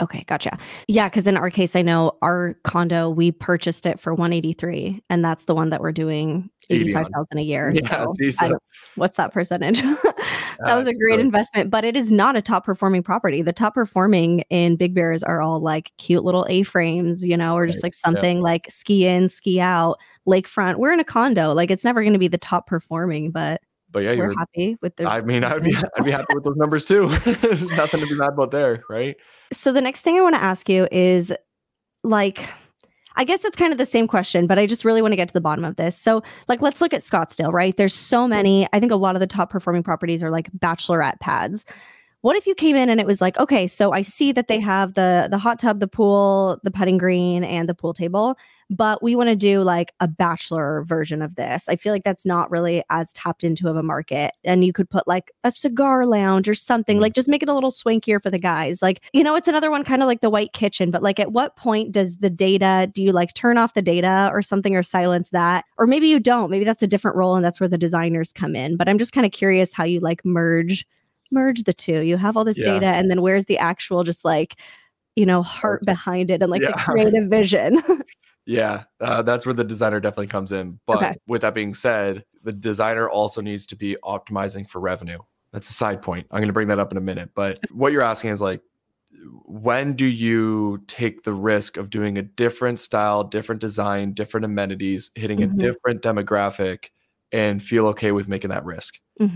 [SPEAKER 1] Okay, gotcha. Yeah, because in our case, I know our condo, we purchased it for 183, and that's the one that we're doing
[SPEAKER 2] 80 on.
[SPEAKER 1] 85,000 a year.
[SPEAKER 2] Yeah,
[SPEAKER 1] So
[SPEAKER 2] see,
[SPEAKER 1] I
[SPEAKER 2] so
[SPEAKER 1] don't, what's that percentage? That was a great
[SPEAKER 2] so
[SPEAKER 1] investment, but it is not a top performing property. The top performing in Big Bears are all like cute little A-frames, or just
[SPEAKER 2] right.
[SPEAKER 1] like
[SPEAKER 2] Yeah.
[SPEAKER 1] something like ski in, ski out, lakefront. We're in a condo. Like it's never going to be the top performing, but
[SPEAKER 2] yeah,
[SPEAKER 1] we're happy with the.
[SPEAKER 2] I mean, I'd be happy with those numbers too. There's nothing to be mad about there, right?
[SPEAKER 1] So the next thing I want to ask you is like, I guess it's kind of the same question, but I just really want to get to the bottom of this. So like, let's look at Scottsdale, right? There's so many, I think a lot of the top performing properties are like bachelorette pads. What if you came in and it was like, okay, so I see that they have the hot tub, the pool, the putting green, and the pool table, but we want to do like a bachelor version of this. I feel like that's not really as tapped into of a market. And you could put like a cigar lounge or something, like just make it a little swankier for the guys. Like, it's another one kind of like the white kitchen, but like at what point do you like turn off the data or something or silence that? Or maybe you don't, maybe that's a different role and that's where the designers come in. But I'm just kind of curious how you like merge the two. You have all this data, and then where's the actual just like, heart behind it and like the creative vision?
[SPEAKER 2] Yeah, that's where the designer definitely comes in. But with that being said, the designer also needs to be optimizing for revenue. That's a side point. I'm going to bring that up in a minute. But what you're asking is like, when do you take the risk of doing a different style, different design, different amenities, hitting a different demographic, and feel okay with making that risk?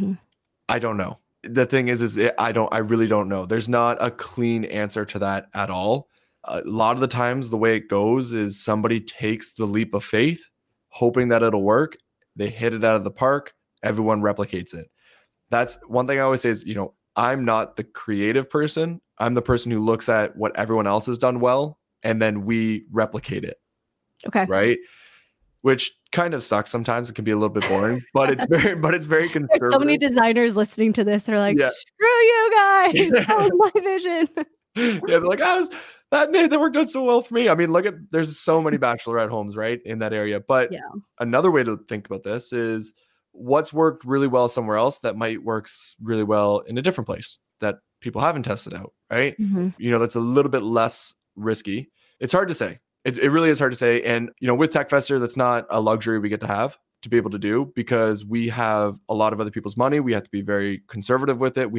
[SPEAKER 2] I don't know. The thing is I really don't know. There's not a clean answer to that at all. A lot of the times the way it goes is somebody takes the leap of faith, hoping that it'll work. They hit it out of the park. Everyone replicates it. That's one thing I always say is, I'm not the creative person. I'm the person who looks at what everyone else has done well, and then we replicate it.
[SPEAKER 1] Okay.
[SPEAKER 2] Right? Which kind of sucks sometimes. It can be a little bit boring, but it's very conservative.
[SPEAKER 1] There's so many designers listening to this. They're like, screw you guys. That was my vision.
[SPEAKER 2] Yeah, they're like, that worked out so well for me. I mean, there's so many bachelorette homes, right, in that area. But another way to think about this is what's worked really well somewhere else that might work really well in a different place that people haven't tested out, right? That's a little bit less risky. It's hard to say. It really is hard to say. And, with TechFester, that's not a luxury we get to be able to do, because we have a lot of other people's money. We have to be very conservative with it. We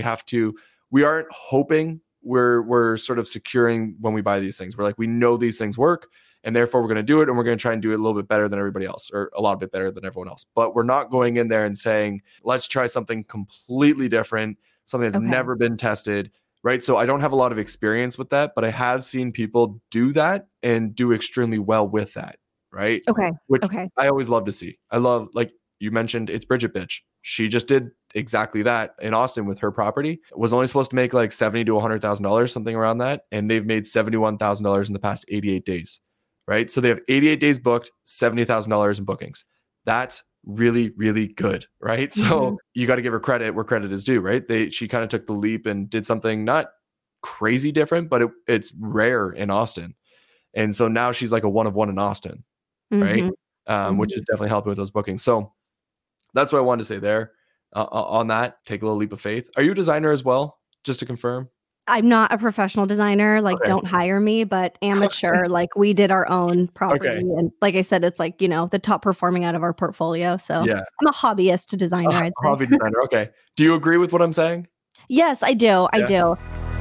[SPEAKER 2] aren't hoping we're sort of securing when we buy these things. We're like, we know these things work, and therefore we're going to do it. And we're going to try and do it a little bit better than everybody else, or a lot bit better than everyone else. But we're not going in there and saying, let's try something completely different, something that's never been tested. Right. So I don't have a lot of experience with that, but I have seen people do that and do extremely well with that. Right.
[SPEAKER 1] Okay.
[SPEAKER 2] Which I always love to see. I love, like you mentioned, it's Bridget Bitch. She just did exactly that in Austin with her property. It was only supposed to make like $70,000 to $100,000, something around that. And they've made $71,000 in the past 88 days. Right. So they have 88 days booked, $70,000 in bookings. That's really, really good, right? So you got to give her credit where credit is due, right? She kind of took the leap and did something not crazy different, but it's rare in Austin. And so now she's like a one of one in Austin, right? Which is definitely helping with those bookings. So that's what I wanted to say there on that. Take a little leap of faith. Are you a designer as well? Just to confirm.
[SPEAKER 1] I'm not a professional designer. Like, don't hire me, but amateur. Like, we did our own property. And like I said, it's like, the top performing out of our portfolio. So I'm a hobbyist designer, I'd say.
[SPEAKER 2] Hobby designer. Okay. Do you agree with what I'm saying?
[SPEAKER 1] Yes, I do. I do.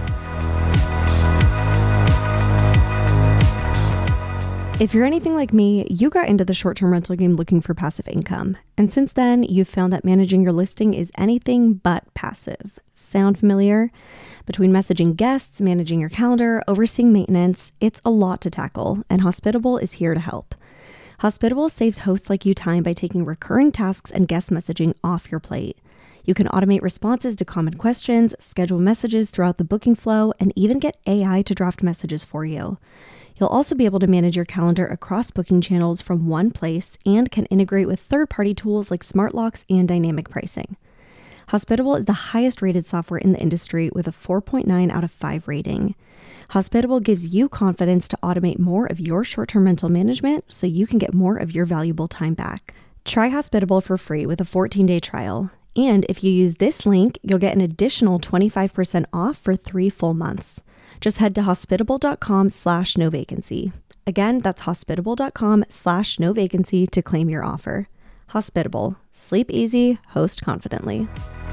[SPEAKER 1] If you're anything like me, you got into the short-term rental game looking for passive income. And since then, you've found that managing your listing is anything but passive. Sound familiar? Between messaging guests, managing your calendar, overseeing maintenance, it's a lot to tackle, and Hospitable is here to help. Hospitable saves hosts like you time by taking recurring tasks and guest messaging off your plate. You can automate responses to common questions, schedule messages throughout the booking flow, and even get AI to draft messages for you. You'll also be able to manage your calendar across booking channels from one place and can integrate with third-party tools like SmartLocks and dynamic pricing. Hospitable is the highest rated software in the industry with a 4.9 out of 5 rating. Hospitable gives you confidence to automate more of your short-term rental management so you can get more of your valuable time back. Try Hospitable for free with a 14-day trial. And if you use this link, you'll get an additional 25% off for 3 full months. Just head to hospitable.com/no vacancy. Again, that's hospitable.com/no vacancy to claim your offer. Hospitable. Sleep easy, host confidently.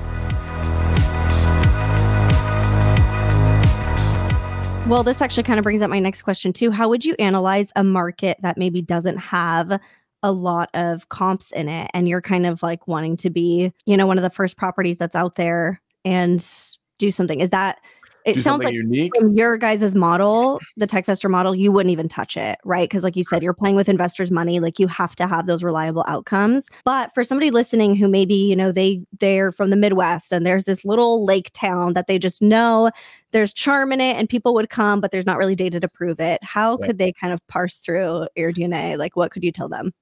[SPEAKER 1] Well, this actually kind of brings up my next question too. How would you analyze a market that maybe doesn't have a lot of comps in it, and you're kind of like wanting to be, one of the first properties that's out there and do something? Is that, it
[SPEAKER 2] Do
[SPEAKER 1] sounds
[SPEAKER 2] something
[SPEAKER 1] like
[SPEAKER 2] unique.
[SPEAKER 1] from your guys' model, the TechVestor model, you wouldn't even touch it, right? Because like you said, you're playing with investors' money. Like you have to have those reliable outcomes. But for somebody listening who maybe, they're from the Midwest and there's this little lake town that they just know there's charm in it and people would come, but there's not really data to prove it. How could they kind of parse through AirDNA? Like what could you tell them?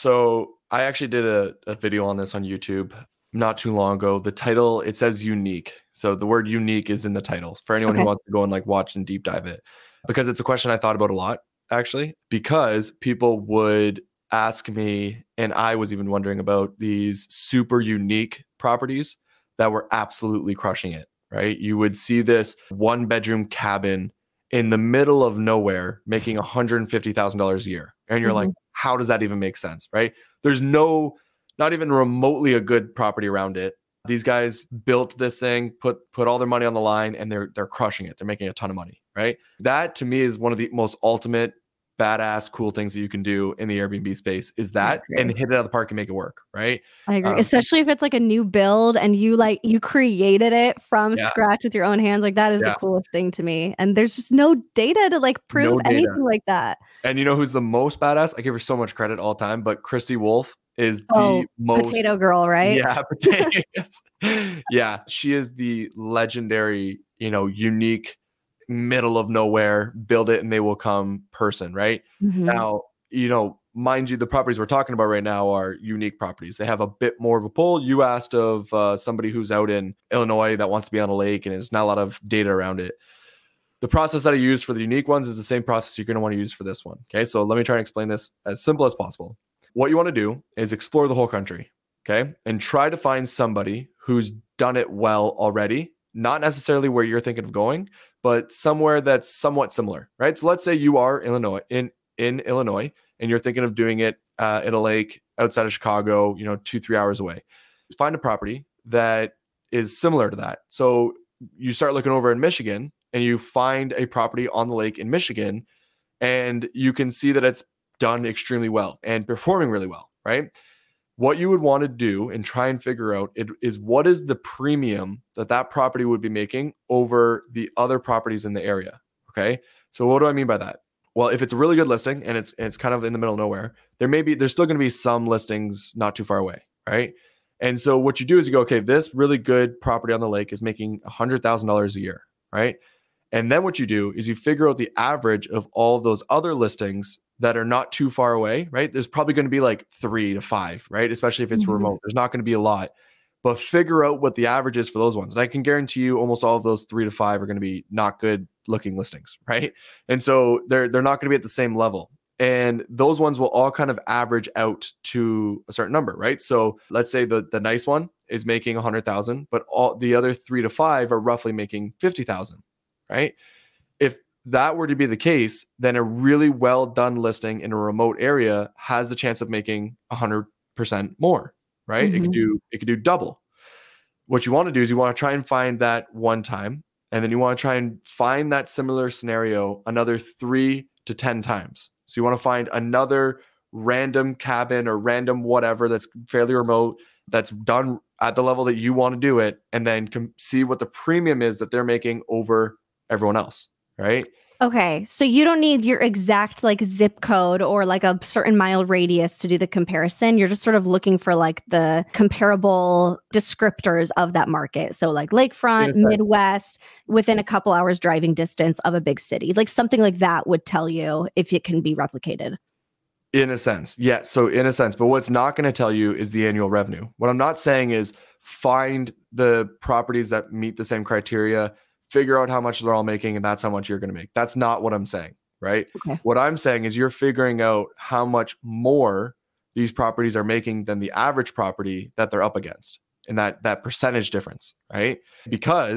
[SPEAKER 2] So I actually did a video on this on YouTube not too long ago. The title, it says unique. So the word unique is in the title for anyone who wants to go and like watch and deep dive it, because it's a question I thought about a lot actually, because people would ask me, and I was even wondering about these super unique properties that were absolutely crushing it, right? You would see this 1-bedroom cabin in the middle of nowhere making $150,000 a year. And you're like, how does that even make sense, right? There's not even remotely a good property around it. These guys built this thing, put all their money on the line, and they're crushing it. They're making a ton of money, right? That to me is one of the most ultimate badass cool things that you can do in the Airbnb space, is that and hit it out of the park and make it work, right?
[SPEAKER 1] I agree. Especially if it's like a new build and you created it from scratch with your own hands. Like that is the coolest thing to me. And there's just no data to like prove anything like that.
[SPEAKER 2] And you know who's the most badass? I give her so much credit all the time, but Christy Wolf is the most
[SPEAKER 1] potato girl, right?
[SPEAKER 2] Yeah, potatoes. Yeah, she is the legendary, unique, middle of nowhere, build it and they will come person, right? Now, mind you, the properties we're talking about right now are unique properties. They have a bit more of a pull. You asked of somebody who's out in Illinois that wants to be on a lake and there's not a lot of data around it. The process that I use for the unique ones is the same process you're going to want to use for this one. Okay, so let me try and explain this as simple as possible. What you want to do is explore the whole country, okay? And try to find somebody who's done it well already, not necessarily where you're thinking of going, but somewhere that's somewhat similar, right? So let's say you are in Illinois and you're thinking of doing it in a lake outside of Chicago, 2-3 hours away. Find a property that is similar to that. So you start looking over in Michigan and you find a property on the lake in Michigan and you can see that it's done extremely well and performing really well, right? What you would want to do and try and figure out is what is the premium that property would be making over the other properties in the area, okay? So what do I mean by that? Well, if it's a really good listing and it's kind of in the middle of nowhere, there's still going to be some listings not too far away, right? And so what you do is you go, okay, this really good property on the lake is making $100,000 a year, right? And then what you do is you figure out the average of all of those other listings that are not too far away, right? There's probably going to be like 3 to 5, right? Especially if it's remote. There's not going to be a lot, but figure out what the average is for those ones. And I can guarantee you almost all of those 3 to 5 are going to be not good looking listings, right? And so they're not going to be at the same level. And those ones will all kind of average out to a certain number, right? So let's say the nice one is making 100,000, but all the other 3 to 5 are roughly making 50,000, right? If that were to be the case, then a really well done listing in a remote area has the chance of making 100% more, right? It could do double. What you want to do is you want to try and find that one time, and then you want to try and find that similar scenario another 3 to 10 times. So you want to find another random cabin or random whatever that's fairly remote, that's done at the level that you want to do it, and then see what the premium is that they're making over everyone else, right?
[SPEAKER 1] Okay, so you don't need your exact like zip code or like a certain mile radius to do the comparison. You're just sort of looking for like the comparable descriptors of that market. So like lakefront, Midwest, within a couple hours driving distance of a big city. Like something like that would tell you if it can be replicated.
[SPEAKER 2] In a sense, yes. So in a sense, but what's not going to tell you is the annual revenue. What I'm not saying is find the properties that meet the same criteria, figure out how much they're all making, and that's how much you're going to make. That's not what I'm saying, right? Okay. What I'm saying is you're figuring out how much more these properties are making than the average property that they're up against, and that percentage difference, right? Because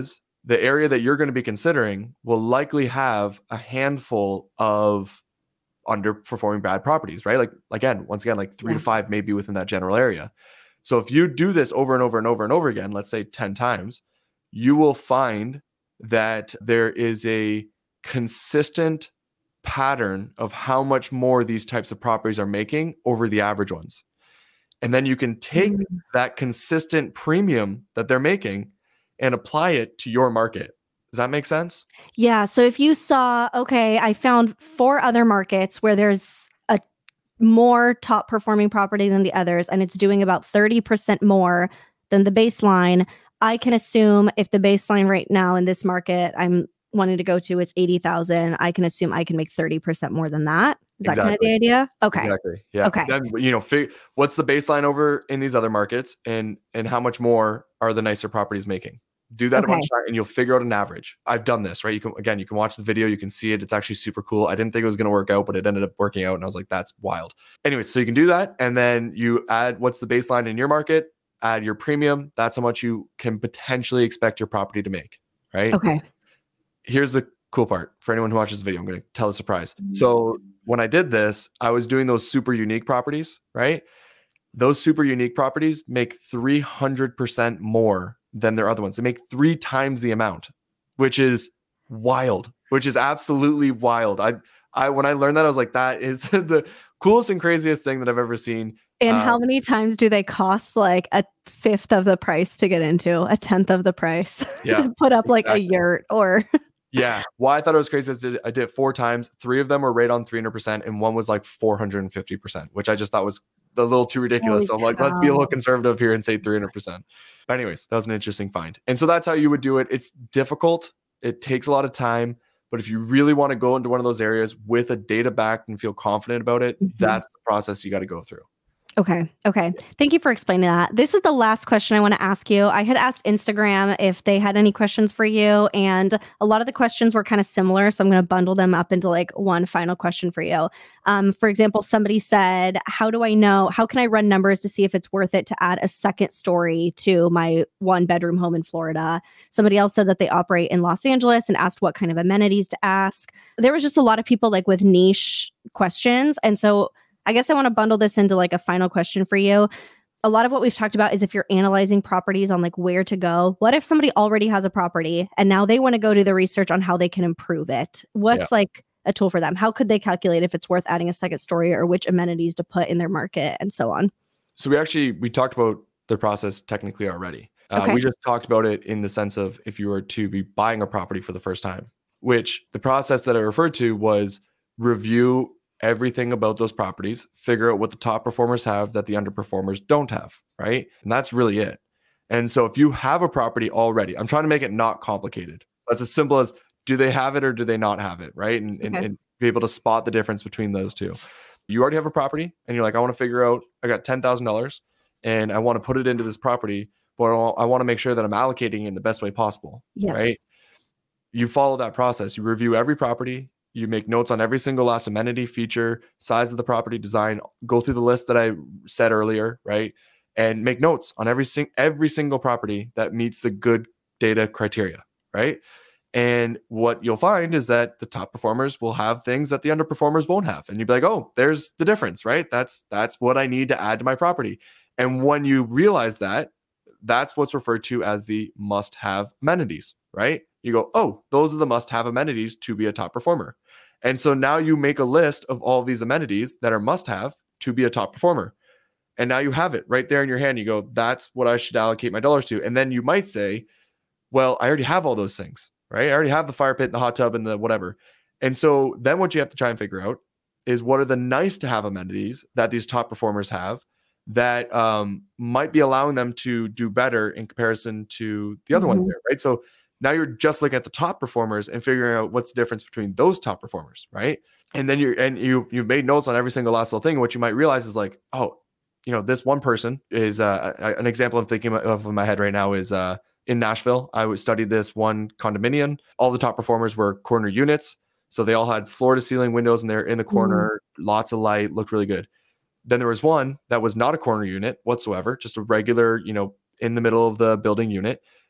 [SPEAKER 2] the area that you're going to be considering will likely have a handful of underperforming bad properties, right? Like once again, like 3 to 5 maybe within that general area. So if you do this over and over and over and over again, let's say 10 times, you will find that there is a consistent pattern of how much more these types of properties are making over the average ones. And then you can take that consistent premium that they're making and apply it to your market. Does that make sense?
[SPEAKER 1] Yeah. So if you saw, okay, I found 4 other markets where there's a more top performing property than the others, and it's doing about 30% more than the baseline, I can assume if the baseline right now in this market I'm wanting to go to is 80,000, I can assume I can make 30% more than that. Is that kind of the idea? Okay.
[SPEAKER 2] Exactly. Yeah.
[SPEAKER 1] Okay.
[SPEAKER 2] Then, what's the baseline over in these other markets, and how much more are the nicer properties making? Do that a bunch of times and you'll figure out an average. I've done this, right? You can watch the video, you can see it. It's actually super cool. I didn't think it was going to work out, but it ended up working out. And I was like, that's wild. Anyway, so you can do that. And then you add what's the baseline in your market, add your premium. That's how much you can potentially expect your property to make, right?
[SPEAKER 1] Okay.
[SPEAKER 2] Here's the cool part for anyone who watches the video. I'm going to tell a surprise. So when I did this, I was doing those super unique properties, right? Those super unique properties make 300% more than their other ones. They make 3 times the amount, which is wild, which is absolutely wild. I when I learned that, I was like, that is the coolest and craziest thing that I've ever seen.
[SPEAKER 1] And how many times do they cost like a 1/5 of the price to get into, a 1/10 of the price to put up like a yurt or...
[SPEAKER 2] Yeah. Why I thought it was crazy is I did it 4 times. 3 of them were right on 300%, and one was like 450%, which I just thought was a little too ridiculous. So I'm like, let's be a little conservative here and say 300%. But anyways, that was an interesting find. And so that's how you would do it. It's difficult. It takes a lot of time. But if you really want to go into one of those areas with a data back and feel confident about it, that's the process you got to go through.
[SPEAKER 1] Okay. Thank you for explaining that. This is the last question I want to ask you. I had asked Instagram if they had any questions for you, and a lot of the questions were kind of similar. So I'm going to bundle them up into like one final question for you. For example, somebody said, how can I run numbers to see if it's worth it to add a second story to my 1-bedroom home in Florida? Somebody else said that they operate in Los Angeles and asked what kind of amenities to ask. There was just a lot of people like with niche questions. And so I guess I want to bundle this into like a final question for you. A lot of what we've talked about is if you're analyzing properties on like where to go. What if somebody already has a property and now they want to go do the research on how they can improve it? What's like a tool for them? How could they calculate if it's worth adding a second story or which amenities to put in their market and so on?
[SPEAKER 2] So we talked about the process technically already. We just talked about it in the sense of if you were to be buying a property for the first time, which the process that I referred to was review everything about those properties, figure out what the top performers have that the underperformers don't have, right? And that's really it. And so if you have a property already, I'm trying to make it not complicated. That's as simple as, do they have it or do they not have it, right? And be able to spot the difference between those two. You already have a property and you're like, I want to figure out, I got $10,000 and I want to put it into this property, but I want to make sure that I'm allocating it in the best way possible, right? You follow that process. You review every property. You make notes on every single last amenity, feature, size of the property, design, go through the list that I said earlier, right? And make notes on every single property that meets the good data criteria, right? And what you'll find is that the top performers will have things that the underperformers won't have. And you'd be like, oh, there's the difference, right? That's what I need to add to my property. And when you realize that, that's what's referred to as the must-have amenities, right? You go, oh, those are the must-have amenities to be a top performer. And so now you make a list of all these amenities that are must-have to be a top performer. And now you have it right there in your hand. You go, that's what I should allocate my dollars to. And then you might say, well, I already have all those things, right? I already have the fire pit and the hot tub and the whatever. And so then what you have to try and figure out is what are the nice to have amenities that these top performers have that might be allowing them to do better in comparison to the other ones there, right? So now you're just looking at the top performers and figuring out what's the difference between those top performers, right? And then you've made notes on every single last little thing. And what you might realize is like, oh, this one person is an example I'm thinking of in my head right now is in Nashville. I studied this one condominium. All the top performers were corner units. So they all had floor to ceiling windows and they're in the corner, lots of light, looked really good. Then there was one that was not a corner unit whatsoever, just a regular, in the middle of the building unit.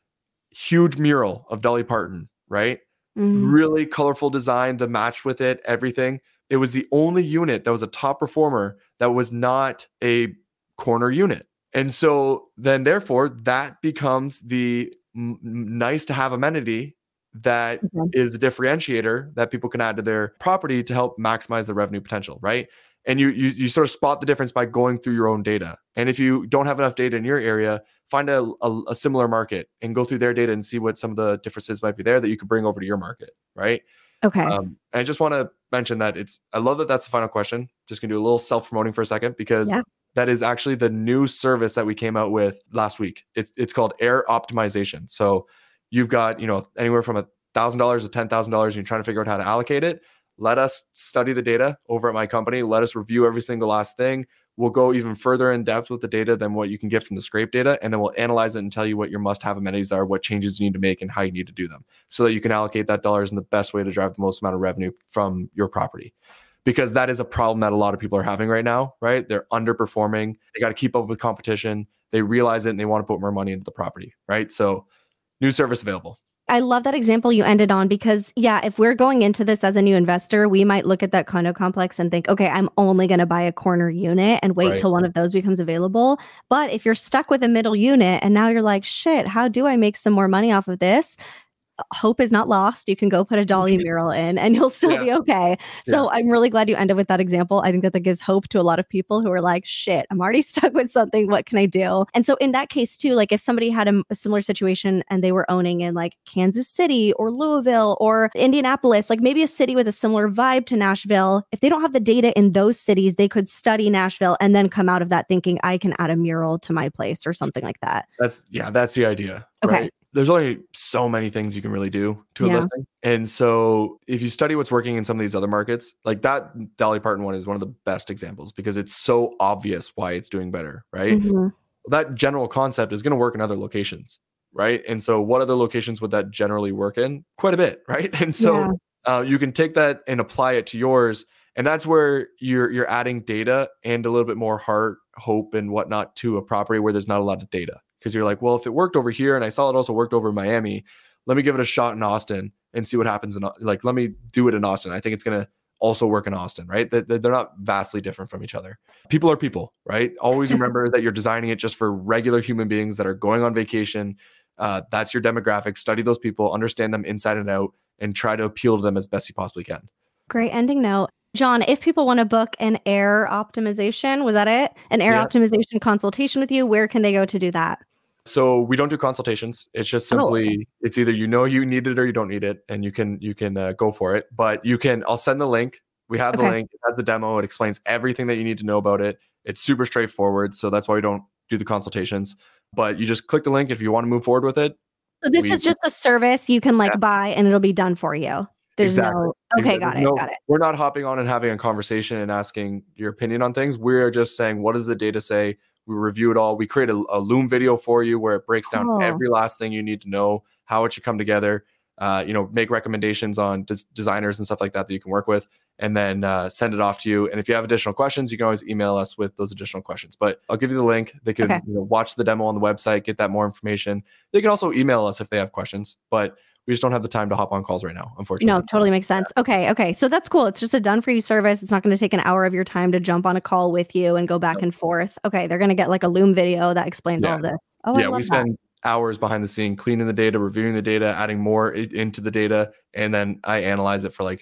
[SPEAKER 2] huge mural of Dolly Parton, right?
[SPEAKER 1] Mhm.
[SPEAKER 2] Really colorful design, the match with it, everything. It was the only unit that was a top performer that was not a corner unit. And so then therefore that becomes the nice to have amenity that
[SPEAKER 1] Okay.
[SPEAKER 2] is a differentiator that people can add to their property to help maximize the revenue potential, right? And you sort of spot the difference by going through your own data. And if you don't have enough data in your area, find a similar market and go through their data and see what some of the differences might be there that you could bring over to your market, right?
[SPEAKER 1] Okay.
[SPEAKER 2] And I just want to mention that I love that that's the final question. Just gonna do a little self-promoting for a second because
[SPEAKER 1] Yeah.
[SPEAKER 2] that is actually the new service that we came out with last week. It's called Air Optimization. So you've got, anywhere from $1,000 to $10,000 and you're trying to figure out how to allocate it. Let us study the data over at my company. Let us review every single last thing. We'll go even further in depth with the data than what you can get from the scrape data. And then we'll analyze it and tell you what your must-have amenities are, what changes you need to make, and how you need to do them so that you can allocate that dollars in the best way to drive the most amount of revenue from your property. Because that is a problem that a lot of people are having right now, right? They're underperforming. They got to keep up with competition. They realize it and they want to put more money into the property, right? So new service available.
[SPEAKER 1] I love that example you ended on because, yeah, if we're going into this as a new investor, we might look at that condo complex and think, okay, I'm only going to buy a corner unit and wait
[SPEAKER 2] Right.
[SPEAKER 1] till one of those becomes available. But if you're stuck with a middle unit and now you're like, shit, how do I make some more money off of this? Hope is not lost. You can go put a Dolly mural in and you'll still be okay. So I'm really glad you ended with that example. I think that gives hope to a lot of people who are like, shit, I'm already stuck with something. What can I do? And so in that case too, like if somebody had a similar situation and they were owning in like Kansas City or Louisville or Indianapolis, like maybe a city with a similar vibe to Nashville, if they don't have the data in those cities, they could study Nashville and then come out of that thinking I can add a mural to my place or something like that.
[SPEAKER 2] That's the idea.
[SPEAKER 1] Okay.
[SPEAKER 2] Right? There's only so many things you can really do to a listing. And so if you study what's working in some of these other markets, like that Dolly Parton one is one of the best examples because it's so obvious why it's doing better, right?
[SPEAKER 1] Mm-hmm.
[SPEAKER 2] That general concept is going to work in other locations, right? And so what other locations would that generally work in? Quite a bit, right? And so you can take that and apply it to yours. And that's where you're adding data and a little bit more heart, hope, and whatnot to a property where there's not a lot of data. Because you're like, well, if it worked over here and I saw it also worked over in Miami, let me give it a shot in Austin and see what happens. Let me do it in Austin. I think it's going to also work in Austin, right? They're not vastly different from each other. People are people, right? Always remember that you're designing it just for regular human beings that are going on vacation. That's your demographic. Study those people, understand them inside and out, and try to appeal to them as best you possibly can.
[SPEAKER 1] Great ending note. John, if people want to book an air optimization, was that it? An air optimization consultation with you, where can they go to do that?
[SPEAKER 2] So we don't do consultations. It's just simply, it's either you need it or you don't need it, and you can go for it. But I'll send the link. We have the link. It has the demo. It explains everything that you need to know about it. It's super straightforward. So that's why we don't do the consultations. But you just click the link if you want to move forward with it.
[SPEAKER 1] So this is just a service you can buy and it'll be done for you. There's
[SPEAKER 2] exactly.
[SPEAKER 1] Got it.
[SPEAKER 2] We're not hopping on and having a conversation and asking your opinion on things. We're just saying, what does the data say? We review it all. We create a Loom video for you where it breaks down every last thing you need to know, how it should come together, make recommendations on designers and stuff like that you can work with, and then send it off to you. And if you have additional questions, you can always email us with those additional questions. But I'll give you the link. They can watch the demo on the website, get that more information. They can also email us if they have questions, but we just don't have the time to hop on calls right now, unfortunately.
[SPEAKER 1] No, totally makes sense. Okay. So that's cool. It's just a done for you service. It's not going to take an hour of your time to jump on a call with you and go back and forth. Okay. They're going to get like a Loom video that explains all of this. Oh, yeah.
[SPEAKER 2] We spend hours behind the scene, cleaning the data, reviewing the data, adding more into the data. And then I analyze it for like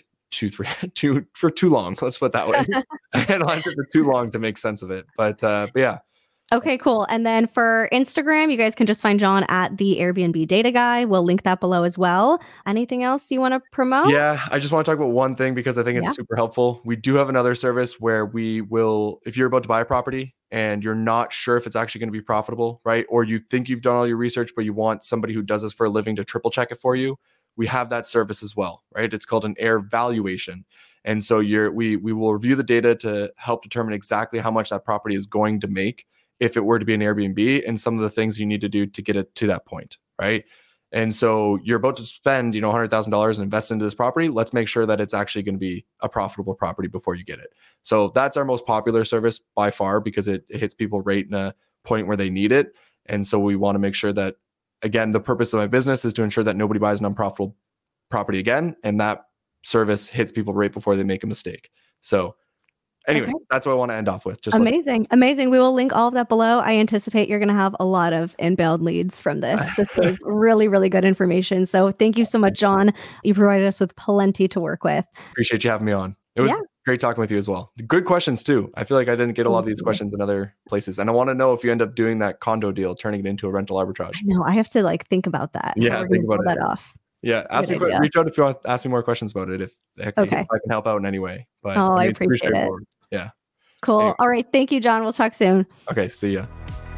[SPEAKER 2] for too long. Let's put it that way. I analyze it for too long to make sense of it. But yeah.
[SPEAKER 1] Okay, cool. And then for Instagram, you guys can just find John at the Airbnb Data Guy. We'll link that below as well. Anything else you want to promote?
[SPEAKER 2] Yeah, I just want to talk about one thing because I think it's super helpful. We do have another service where we will, if you're about to buy a property and you're not sure if it's actually going to be profitable, right? Or you think you've done all your research, but you want somebody who does this for a living to triple check it for you. We have that service as well, right? It's called an air valuation. And so we will review the data to help determine exactly how much that property is going to make if it were to be an Airbnb, and some of the things you need to do to get it to that point, right? And so you're about to spend, $100,000 and invest into this property. Let's make sure that it's actually going to be a profitable property before you get it. So that's our most popular service by far because it hits people right in a point where they need it. And so we want to make sure that again, the purpose of my business is to ensure that nobody buys an unprofitable property again. And that service hits people right before they make a mistake. So anyways, that's what I want to end off with. Just
[SPEAKER 1] amazing. Amazing. We will link all of that below. I anticipate you're going to have a lot of inbound leads from this. This is really, really good information. So thank you so much, John. You provided us with plenty to work with.
[SPEAKER 2] Appreciate you having me on. It was great talking with you as well. Good questions too. I feel like I didn't get a lot of these questions in other places. And I want to know if you end up doing that condo deal, turning it into a rental arbitrage.
[SPEAKER 1] No, I have to like think about that.
[SPEAKER 2] Yeah, think about
[SPEAKER 1] that off.
[SPEAKER 2] Yeah, reach out if you want to ask me more questions about it. If I can help out in any way. But
[SPEAKER 1] I appreciate it.
[SPEAKER 2] Yeah.
[SPEAKER 1] Cool. Anyway. All right. Thank you, John. We'll talk soon.
[SPEAKER 2] Okay. See ya.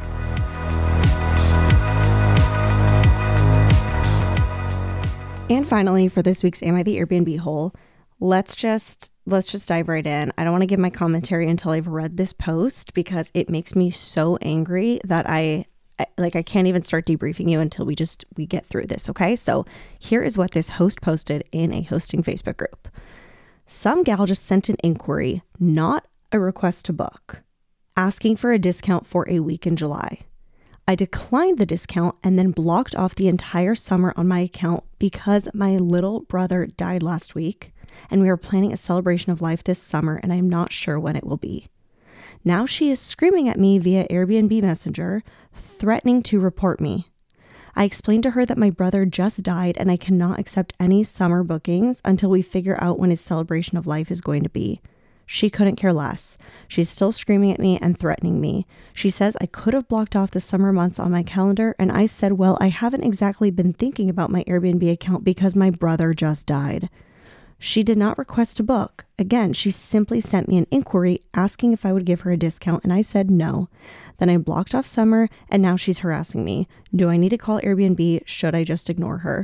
[SPEAKER 1] And finally, for this week's Am I the Airbnb hole, let's just dive right in. I don't want to give my commentary until I've read this post because it makes me so angry that I can't even start debriefing you until we get through this. Okay. So here is what this host posted in a hosting Facebook group. Some gal just sent an inquiry, not a request to book, asking for a discount for a week in July. I declined the discount and then blocked off the entire summer on my account because my little brother died last week and we are planning a celebration of life this summer and I'm not sure when it will be. Now she is screaming at me via Airbnb Messenger, threatening to report me. I explained to her that my brother just died and I cannot accept any summer bookings until we figure out when his celebration of life is going to be. She couldn't care less. She's still screaming at me and threatening me. She says I could have blocked off the summer months on my calendar, and I said, well, I haven't exactly been thinking about my Airbnb account because my brother just died. She did not request to book. Again, she simply sent me an inquiry asking if I would give her a discount, and I said no. Then I blocked off summer, and now she's harassing me. Do I need to call Airbnb? Should I just ignore her?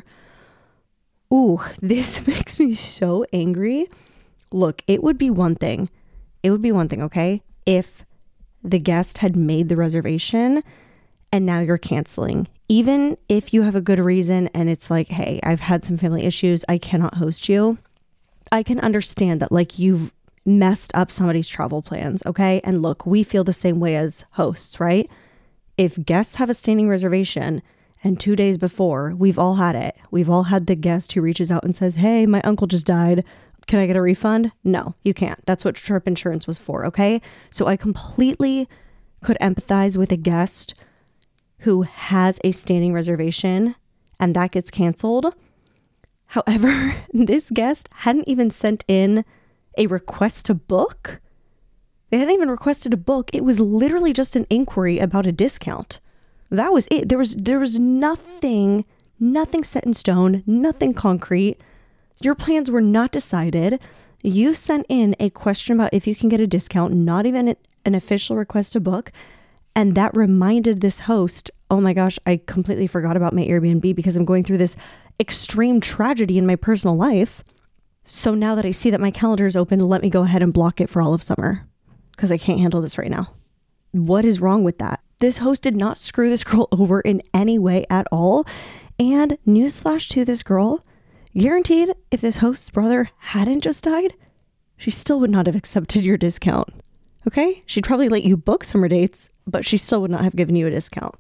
[SPEAKER 1] Ooh, this makes me so angry. Look, it would be one thing, okay, if the guest had made the reservation and now you're canceling. Even if you have a good reason and it's like, hey, I've had some family issues, I cannot host you. I can understand that, like, you've messed up somebody's travel plans, okay? And look, we feel the same way as hosts, right? If guests have a standing reservation and 2 days before, we've all had it. We've all had the guest who reaches out and says, hey, my uncle just died. Can I get a refund? No, you can't. That's what trip insurance was for, okay? So I completely could empathize with a guest who has a standing reservation and that gets canceled. However, this guest hadn't even sent in a request to book. They hadn't even requested a book. It was literally just an inquiry about a discount. That was it. There was nothing set in stone, nothing concrete. Your plans were not decided. You sent in a question about if you can get a discount, not even an official request to book. And that reminded this host, oh my gosh, I completely forgot about my Airbnb because I'm going through this extreme tragedy in my personal life. So now that I see that my calendar is open, let me go ahead and block it for all of summer because I can't handle this right now. What is wrong with that? This host did not screw this girl over in any way at all. And newsflash to this girl, guaranteed if this host's brother hadn't just died, she still would not have accepted your discount. Okay? She'd probably let you book summer dates, but she still would not have given you a discount.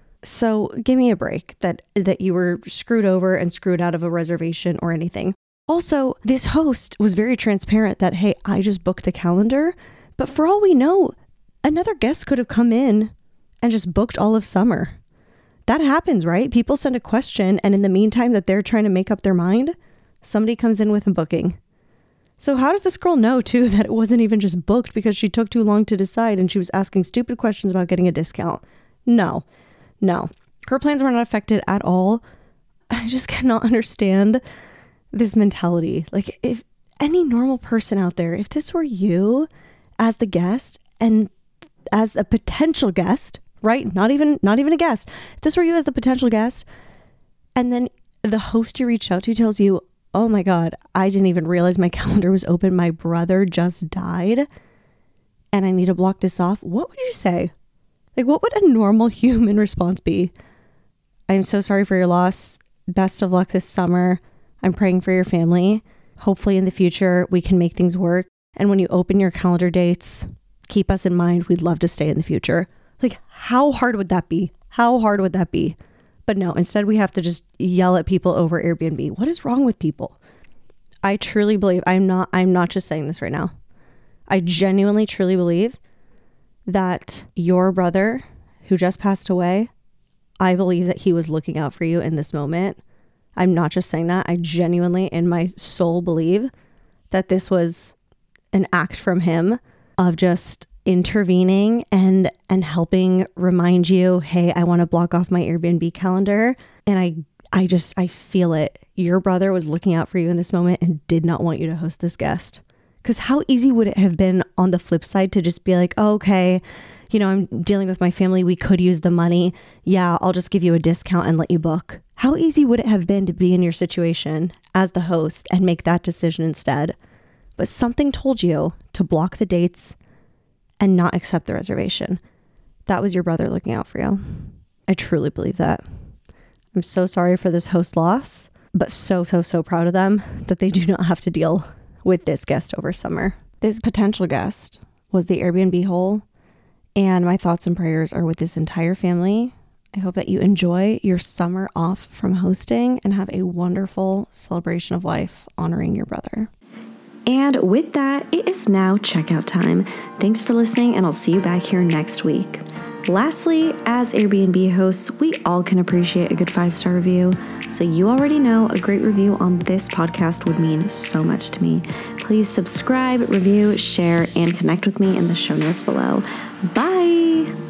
[SPEAKER 1] So give me a break that you were screwed over and screwed out of a reservation or anything. Also, this host was very transparent that, hey, I just booked the calendar, but for all we know, another guest could have come in and just booked all of summer. That happens, right? People send a question, and in the meantime that they're trying to make up their mind, somebody comes in with a booking. So how does this girl know, too, that it wasn't even just booked because she took too long to decide and she was asking stupid questions about getting a discount? No. Her plans were not affected at all. I just cannot understand this mentality. Like, if any normal person out there, if this were you as the guest and as a potential guest, right? Not even a guest. If this were you as the potential guest, and then the host you reached out to tells you, oh my God, I didn't even realize my calendar was open. My brother just died and I need to block this off. What would you say? Like, what would a normal human response be? I'm so sorry for your loss. Best of luck this summer. I'm praying for your family. Hopefully in the future, we can make things work. And when you open your calendar dates, keep us in mind. We'd love to stay in the future. Like, how hard would that be? How hard would that be? But no, instead we have to just yell at people over Airbnb. What is wrong with people? I truly believe, I'm not just saying this right now. I genuinely, truly believe that your brother who just passed away, I believe that he was looking out for you in this moment. I'm not just saying that. I genuinely, in my soul, believe that this was an act from him of just intervening and helping remind you, hey, I want to block off my Airbnb calendar. And I feel it. Your brother was looking out for you in this moment and did not want you to host this guest. Because how easy would it have been on the flip side to just be like, oh, okay, I'm dealing with my family. We could use the money. Yeah, I'll just give you a discount and let you book. How easy would it have been to be in your situation as the host and make that decision instead? But something told you to block the dates and not accept the reservation. That was your brother looking out for you. I truly believe that. I'm so sorry for this host loss, but so proud of them that they do not have to deal with this guest over summer. This potential guest was the Airbnb hole, and my thoughts and prayers are with this entire family. I hope that you enjoy your summer off from hosting and have a wonderful celebration of life honoring your brother. And with that, it is now checkout time. Thanks for listening, and I'll see you back here next week. Lastly, as Airbnb hosts, we all can appreciate a good 5-star review. So you already know a great review on this podcast would mean so much to me. Please subscribe, review, share, and connect with me in the show notes below. Bye!